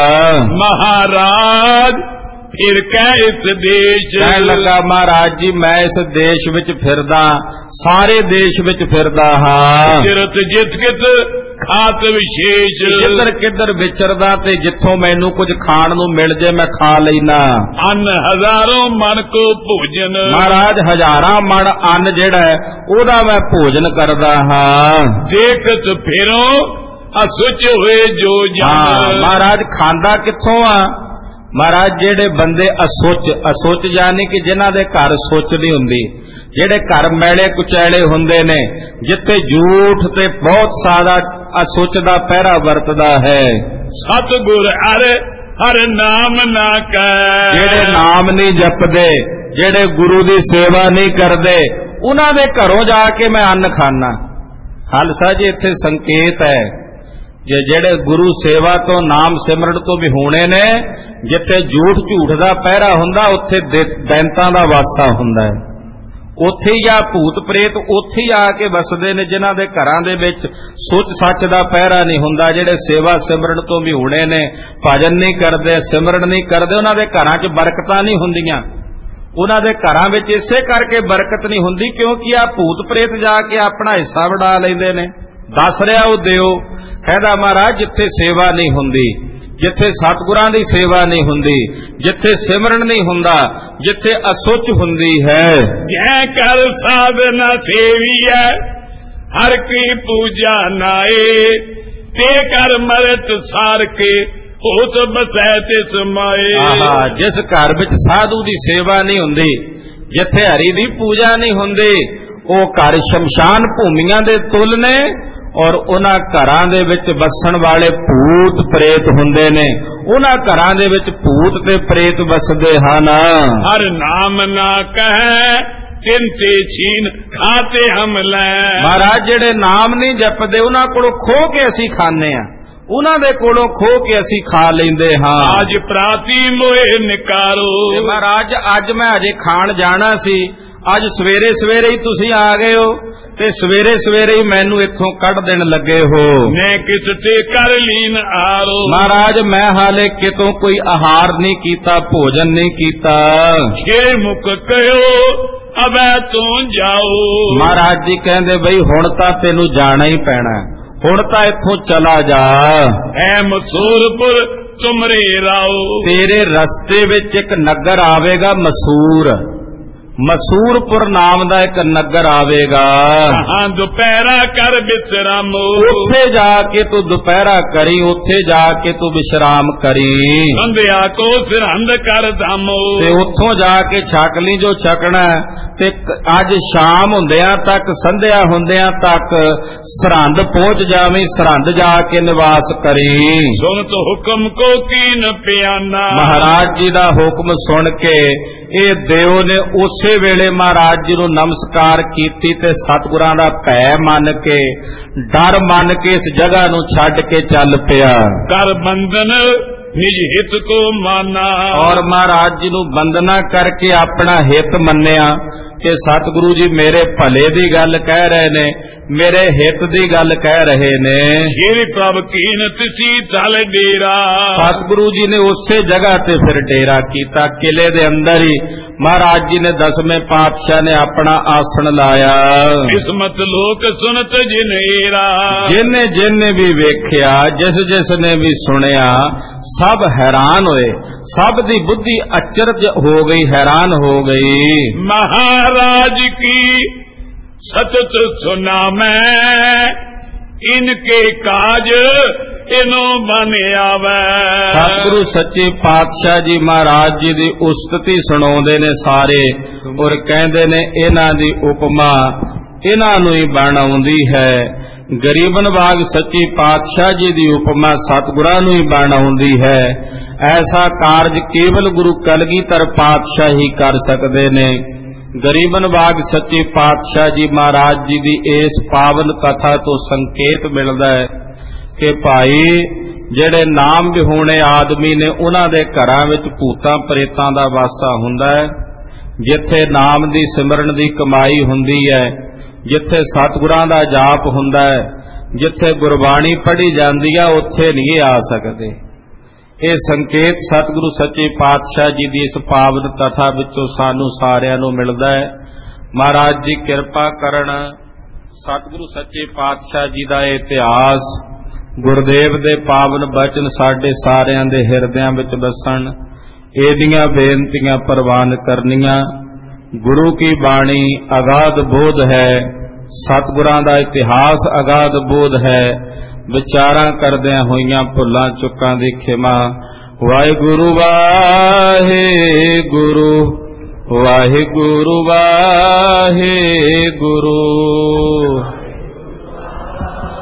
ਮਹਾਰਾਜ ਫਿਰ ਕਹਿ ਇਸ ਦੇਸ਼, ਕਹਿਣ ਲੱਗਾ ਮਹਾਰਾਜ ਜੀ ਮੈਂ ਇਸ ਦੇਸ਼ ਵਿੱਚ ਫਿਰਦਾ, ਸਾਰੇ ਦੇਸ਼ ਵਿੱਚ ਫਿਰਦਾ ਹਾਂ। ਜਿਰਤ ਜਿਤ ਕਿਤ ਖਾਤ ਵਿਸ਼ੇਸ਼, ਜਿੱਧਰ ਕਿੱਧਰ ਵਿਚਰਦਾ ਤੇ ਜਿੱਥੋਂ ਮੈਨੂੰ ਕੁਝ ਖਾਣ ਨੂੰ ਮਿਲ ਜੇ ਮੈਂ ਖਾ ਲੈਣਾ। ਅੰਨ ਹਜ਼ਾਰੋਂ ਮਨ ਕੋ ਭੋਜਨ, ਮਹਾਰਾਜ ਹਜ਼ਾਰਾਂ ਮਣ ਅੰਨ ਜਿਹੜਾ ਹੈ ਉਹਦਾ ਮੈਂ ਭੋਜਨ ਕਰਦਾ ਹਾਂ। ਦੇਖਤ ਫਿਰੋ ਅਸੁਚ ਹੋਏ ਜੋ ਜਨ, ਮਹਾਰਾਜ ਖਾਂਦਾ ਕਿੱਥੋਂ ਆ? ਮਹਾਰਾਜ ਜਿਹੜੇ ਬੰਦੇ ਅਸੁੱਚ, ਅਸੁੱਚ ਜਾਨੀ ਕਿ ਜਿਨ੍ਹਾਂ ਦੇ ਘਰ ਸੁੱਚ ਨਹੀਂ ਹੁੰਦੀ, ਜਿਹੜੇ ਘਰ ਮੈਲੇ ਕੁਚੈਲੇ ਹੁੰਦੇ ਨੇ, ਜਿੱਥੇ ਝੂਠ ਤੇ ਬਹੁਤ ਸਾਰਾ ਅਸੁੱਚ ਦਾ ਪਹਿਰਾ ਵਰਤਦਾ ਹੈ। ਸਤਿਗੁਰ ਹਰ ਹਰ ਨਾਮ ਨਾ ਕੈ, ਜਿਹੜੇ ਨਾਮ ਨਹੀਂ ਜਪਦੇ, ਜਿਹੜੇ ਗੁਰੂ ਦੀ ਸੇਵਾ ਨਹੀਂ ਕਰਦੇ, ਉਹਨਾਂ ਦੇ ਘਰੋਂ ਜਾ ਕੇ ਮੈਂ ਅੰਨ ਖਾਣਾ। ਖਾਲਸਾ ਜੀ ਇੱਥੇ ਸੰਕੇਤ ਹੈ, ਜੇ ਜਿਹੜੇ ਗੁਰੂ ਸੇਵਾ ਤੋਂ ਨਾਮ ਸਿਮਰਨ ਤੋਂ ਵੀ ਹੋਣੇ ਨੇ, ਜਿੱਥੇ ਝੂਠ ਝੂਠ ਦਾ ਪਹਿਰਾ ਹੁੰਦਾ ਉੱਥੇ ਦੈਂਤਾਂ ਦਾ ਵਾਸਾ ਹੁੰਦਾ ਹੈ, ਉੱਥੇ ਹੀ ਆ ਭੂਤ ਪ੍ਰੇਤ ਉੱਥੇ ਹੀ ਆ ਕੇ ਵਸਦੇ ਨੇ, ਜਿਨ੍ਹਾਂ ਦੇ ਘਰਾਂ ਦੇ ਵਿੱਚ ਸੁੱਚ ਸੱਚ ਦਾ ਪਹਿਰਾ ਨਹੀਂ ਹੁੰਦਾ। ਜਿਹੜੇ ਸੇਵਾ ਸਿਮਰਨ ਤੋਂ ਵੀ ਹੋਣੇ ਨੇ, ਭਜਨ ਨਹੀਂ ਕਰਦੇ, ਸਿਮਰਨ ਨਹੀਂ ਕਰਦੇ, ਉਹਨਾਂ ਦੇ ਘਰਾਂ 'ਚ ਬਰਕਤਾਂ ਨਹੀਂ ਹੁੰਦੀਆਂ। ਉਹਨਾਂ ਦੇ ਘਰਾਂ ਵਿੱਚ ਇਸੇ ਕਰਕੇ ਬਰਕਤ ਨਹੀਂ ਹੁੰਦੀ ਕਿਉਂਕਿ ਆ ਭੂਤ ਪ੍ਰੇਤ ਜਾ ਕੇ ਆਪਣਾ ਹਿੱਸਾ ਵਡਾ ਲੈਂਦੇ ਨੇ। ਦੱਸ ਰਿਹਾ ਉਹ ਦਿਓ, ਕਹਿੰਦਾ ਮਹਾਰਾਜ ਜਿੱਥੇ ਸੇਵਾ ਨਹੀਂ ਹੁੰਦੀ, ਜਿੱਥੇ ਸਤਿਗੁਰਾਂ ਦੀ ਸੇਵਾ ਨਹੀਂ ਹੁੰਦੀ, ਜਿੱਥੇ ਸਿਮਰਨ ਨਹੀਂ ਹੁੰਦਾ, ਜਿੱਥੇ ਅਸੁੱਚ ਹੁੰਦੀ ਹੈ। ਜੈ ਕਰ ਸਾਧਨਾ ਸੇਵੀਐ ਹਰ ਕੀ ਪੂਜਾ ਨਾਏ ਤੇ ਕਰ ਮਰਤ ਸਾਰ ਕੇ ਹੋਤ ਬਸੈ ਤਿਸ ਮਾਏ। ਆਹਾ, ਜਿਸ ਘਰ ਵਿੱਚ ਸਾਧੂ ਦੀ ਸੇਵਾ ਨਹੀਂ ਹੁੰਦੀ, ਜਿੱਥੇ ਹਰੀ ਦੀ ਪੂਜਾ ਨਹੀਂ ਹੁੰਦੀ, ਉਹ ਘਰ ਸ਼ਮਸ਼ਾਨ ਭੂਮੀਆਂ ਦੇ ਤੁਲ ਨੇ ਔਰ ਉਹਨਾਂ ਘਰਾਂ ਦੇ ਵਿੱਚ ਵਸਣ ਵਾਲੇ ਭੂਤ ਪ੍ਰੇਤ ਹੁੰਦੇ ਨੇ। ਉਹਨਾਂ ਘਰਾਂ ਦੇ ਵਿੱਚ ਭੂਤ ਤੇ ਪ੍ਰੇਤ ਵਸਦੇ ਹਨ। ਹਰ ਨਾਮ ਨਾ ਕਹੈ ਤਿਨ ਤੇ ਛੀਨ ਖਾਤੇ ਹਮ ਲੈ। ਮਹਾਰਾਜ ਜਿਹੜੇ ਨਾਮ ਨਹੀਂ ਜਪਦੇ ਉਹਨਾਂ ਕੋਲੋਂ ਖੋ ਕੇ ਅਸੀਂ ਖਾਂਦੇ ਆ, ਉਹਨਾਂ ਦੇ ਕੋਲੋਂ ਖੋ ਕੇ ਅਸੀਂ ਖਾ ਲੈਂਦੇ ਹਾਂ। ਅੱਜ ਪ੍ਰਾਤੀ ਮੋਏ ਨਿਕਾਰੋ। ਮਹਾਰਾਜ ਅੱਜ ਮੈਂ ਅਜੇ ਖਾਣ ਜਾਣਾ ਸੀ, ਅੱਜ ਸਵੇਰੇ ਸਵੇਰੇ ਹੀ ਤੁਸੀਂ ਆ ਗਏ ਹੋ ਤੇ ਸਵੇਰੇ ਸਵੇਰੇ ਹੀ ਮੈਨੂੰ ਇੱਥੋਂ ਕੱਢ ਦੇਣ ਲੱਗੇ ਹੋ। ਮੈਂ ਕਿਸ ਤੇ ਕਰ ਲੀਨ ਆਰੋ। ਮਹਾਰਾਜ ਮੈਂ ਹਾਲੇ ਕਿਤੋਂ ਕੋਈ ਆਹਾਰ ਨਹੀਂ ਕੀਤਾ, ਭੋਜਨ ਨਹੀਂ ਕੀਤਾ। ਛੇ ਮੁਖ ਕਹਿਓ ਅਬੈ ਤੂੰ ਜਾਓ। ਮਹਾਰਾਜ ਜੀ ਕਹਿੰਦੇ ਬਈ ਹੁਣ ਤਾਂ ਤੈਨੂੰ ਜਾਣਾ ਹੀ ਪੈਣਾ, ਹੁਣ ਤਾਂ ਇੱਥੋਂ ਚਲਾ ਜਾ। ਐ ਮਸੂਰਪੁਰ ਤੁਮਰੇ ਰਾਓ। ਤੇਰੇ ਰਸਤੇ ਵਿੱਚ ਇੱਕ ਨਗਰ ਆਵੇਗਾ ਮਸੂਰ, ਮਸੂਰਪੁਰ ਨਾਮ ਦਾ ਇੱਕ ਨਗਰ ਆਵੇਗਾ। ਹਾਂ ਦੁਪਹਿਰਾ ਕਰ ਵਿਸਰਾਮੋ। ਉੱਥੇ ਜਾ ਕੇ ਤੂੰ ਦੁਪਹਿਰਾ ਕਰੀ, ਉੱਥੇ ਜਾ ਕੇ ਤੂੰ ਵਿਸ਼ਰਾਮ ਕਰੀ। ਸੰਧਿਆ ਕੋ ਸਰਹੰਦ ਕਰ ਧਾਮੋ। ਤੇ ਉੱਥੋਂ ਜਾ ਕੇ ਛਕ ਲਈ ਜੋ ਛਕਣਾ ਤੇ ਅੱਜ ਸ਼ਾਮ ਹੁੰਦਿਆਂ ਤੱਕ, ਸੰਧਿਆ ਹੁੰਦਿਆਂ ਤੱਕ ਸਰਹੰਦ ਪਹੁੰਚ ਜਾਵੀਂ, ਸਰਹੰਦ ਜਾ ਕੇ ਨਿਵਾਸ ਕਰੀ। ਸੁਣ ਤੋ ਹੁਕਮ ਕੋ ਕੀਨ ਪਿਆਨਾ। ਮਹਾਰਾਜ ਜੀ ਦਾ ਹੁਕਮ ਸੁਣ ਕੇ ਇਹ ਦੇਵ ਨੇ ਉਸੇ ਵੇਲੇ ਮਹਾਰਾਜ ਜੀ ਨੂੰ ਨਮਸਕਾਰ ਕੀਤੀ ਤੇ ਸਤਿਗੁਰਾਂ ਦਾ ਭੈ ਮੰਨ ਕੇ, ਡਰ ਮੰਨ ਕੇ ਇਸ ਜਗ੍ਹਾ ਨੂੰ ਛੱਡ ਕੇ ਚੱਲ ਪਿਆ। ਕਰ ਬੰਧਨ ਨਿਜ ਹਿਤ ਕੋ ਮਾਨਾ। ਔਰ ਮਹਾਰਾਜ ਜੀ ਨੂੰ ਬੰਦਨਾ ਕਰਕੇ ਆਪਣਾ ਹਿਤ ਮੰਨਿਆ ਕਿ ਸਤਿਗੁਰੂ ਜੀ ਮੇਰੇ ਭਲੇ ਦੀ ਗੱਲ ਕਹਿ ਰਹੇ ਨੇ, ਮੇਰੇ ਹਿੱਤ ਦੀ ਗੱਲ ਕਹਿ ਰਹੇ ਨੇ। ਸ਼੍ਰੀ ਪ੍ਰਭ ਕੀਨ ਤਿਸੀ ਤਲ ਡੇਰਾ। ਸਤਿਗੁਰੂ ਜੀ ਨੇ ਉਸੇ ਜਗ੍ਹਾ ਤੇ ਫਿਰ ਡੇਰਾ ਕੀਤਾ, ਕਿਲੇ ਦੇ ਅੰਦਰ ਹੀ ਮਹਾਰਾਜ ਜੀ ਨੇ ਦਸਵੇਂ ਪਾਤਸ਼ਾਹ ਨੇ ਆਪਣਾ ਆਸਣ ਲਾਇਆ। ਕਿਸਮਤ ਲੋਕ ਸੁਨਤ ਜਿਨੇਰਾ। ਜਿਨੇ ਜਿਨੇ ਵੀ ਵੇਖਿਆ, ਜਿਸ ਜਿਸ ਨੇ ਵੀ ਸੁਣਿਆ, ਸਭ ਹੈਰਾਨ ਹੋਏ, ਸਭ ਦੀ ਬੁੱਧੀ ਅਚਰਜ ਹੋ ਗਈ, ਹੈਰਾਨ ਹੋ ਗਈ। महाराज की सतत सुना मैं इनके काज इनो बन आवे। सतगुरु सच्चे पातशाह जी महाराज जी दी उस्तति सुणाउंदे ने सारे और कहंदे ने इन्हां दी उपमा इन्हां नूं ही बन आउंदी है। गरीबन बाग सच्चे पातशाह जी दी उपमा सतगुरां नूं ही बन आउंदी है। ऐसा कारज केवल गुरु कलगीधर पातशाह ही कर सकदे ने। गरीबन बाग सच्चे पातशाह जी महाराज जी दी इस पावन कथा तो संकेत मिलदा है कि भाई ਜਿਹੜੇ ਨਾਮ ਵਿਹੂਣੇ ਆਦਮੀ ਨੇ ਉਹਨਾਂ ਦੇ ਘਰਾਂ ਵਿੱਚ ਭੂਤਾਂ ਪ੍ਰੇਤਾਂ ਦਾ ਵਾਸਾ ਹੁੰਦਾ ਹੈ। ਜਿੱਥੇ ਨਾਮ ਦੀ ਸਿਮਰਨ ਦੀ ਕਮਾਈ ਹੁੰਦੀ ਹੈ, ਜਿੱਥੇ ਸਤਿਗੁਰਾਂ ਦਾ ਜਾਪ ਹੁੰਦਾ ਹੈ, ਜਿੱਥੇ ਗੁਰਬਾਣੀ ਪੜ੍ਹੀ ਜਾਂਦੀ ਹੈ, ਉੱਥੇ ਨਹੀਂ ਆ ਸਕਦੇ। ਇਹ ਸੰਕੇਤ ਸਤਿਗੁਰੂ ਸੱਚੇ ਪਾਤਸ਼ਾਹ ਜੀ ਦੀ ਇਸ ਪਾਵਨ ਕਥਾ ਵਿੱਚੋਂ ਸਾਨੂੰ ਸਾਰਿਆਂ ਨੂੰ ਮਿਲਦਾ ਹੈ। ਮਹਾਰਾਜ ਜੀ ਕਿਰਪਾ ਕਰਨ, ਸਤਿਗੁਰੂ ਸੱਚੇ ਪਾਤਸ਼ਾਹ ਜੀ ਦਾ ਇਤਿਹਾਸ, ਗੁਰਦੇਵ ਦੇ ਪਾਵਨ ਬਚਨ ਸਾਡੇ ਸਾਰਿਆਂ ਦੇ ਹਿਰਦਿਆਂ ਵਿੱਚ ਵਸਣ, ਇਹਦੀਆਂ ਬੇਨਤੀਆਂ ਪ੍ਰਵਾਨ ਕਰਨੀਆਂ। ਗੁਰੂ ਕੀ ਬਾਣੀ ਅਗਾਧ ਬੋਧ ਹੈ, ਸਤਿਗੁਰਾਂ ਦਾ ਇਤਿਹਾਸ ਅਗਾਧ ਬੋਧ ਹੈ। ਵਿਚਾਰਾਂ ਕਰਦਿਆਂ ਹੋਈਆਂ ਭੁੱਲਾਂ ਚੁੱਕਾਂ ਦੀ ਖਿਮਾ। ਵਾਹਿਗੁਰੂ ਵਾਹਿਗੁਰੂ ਵਾਹਿਗੁਰੂ ਵਾਹਿਗੁਰੂ।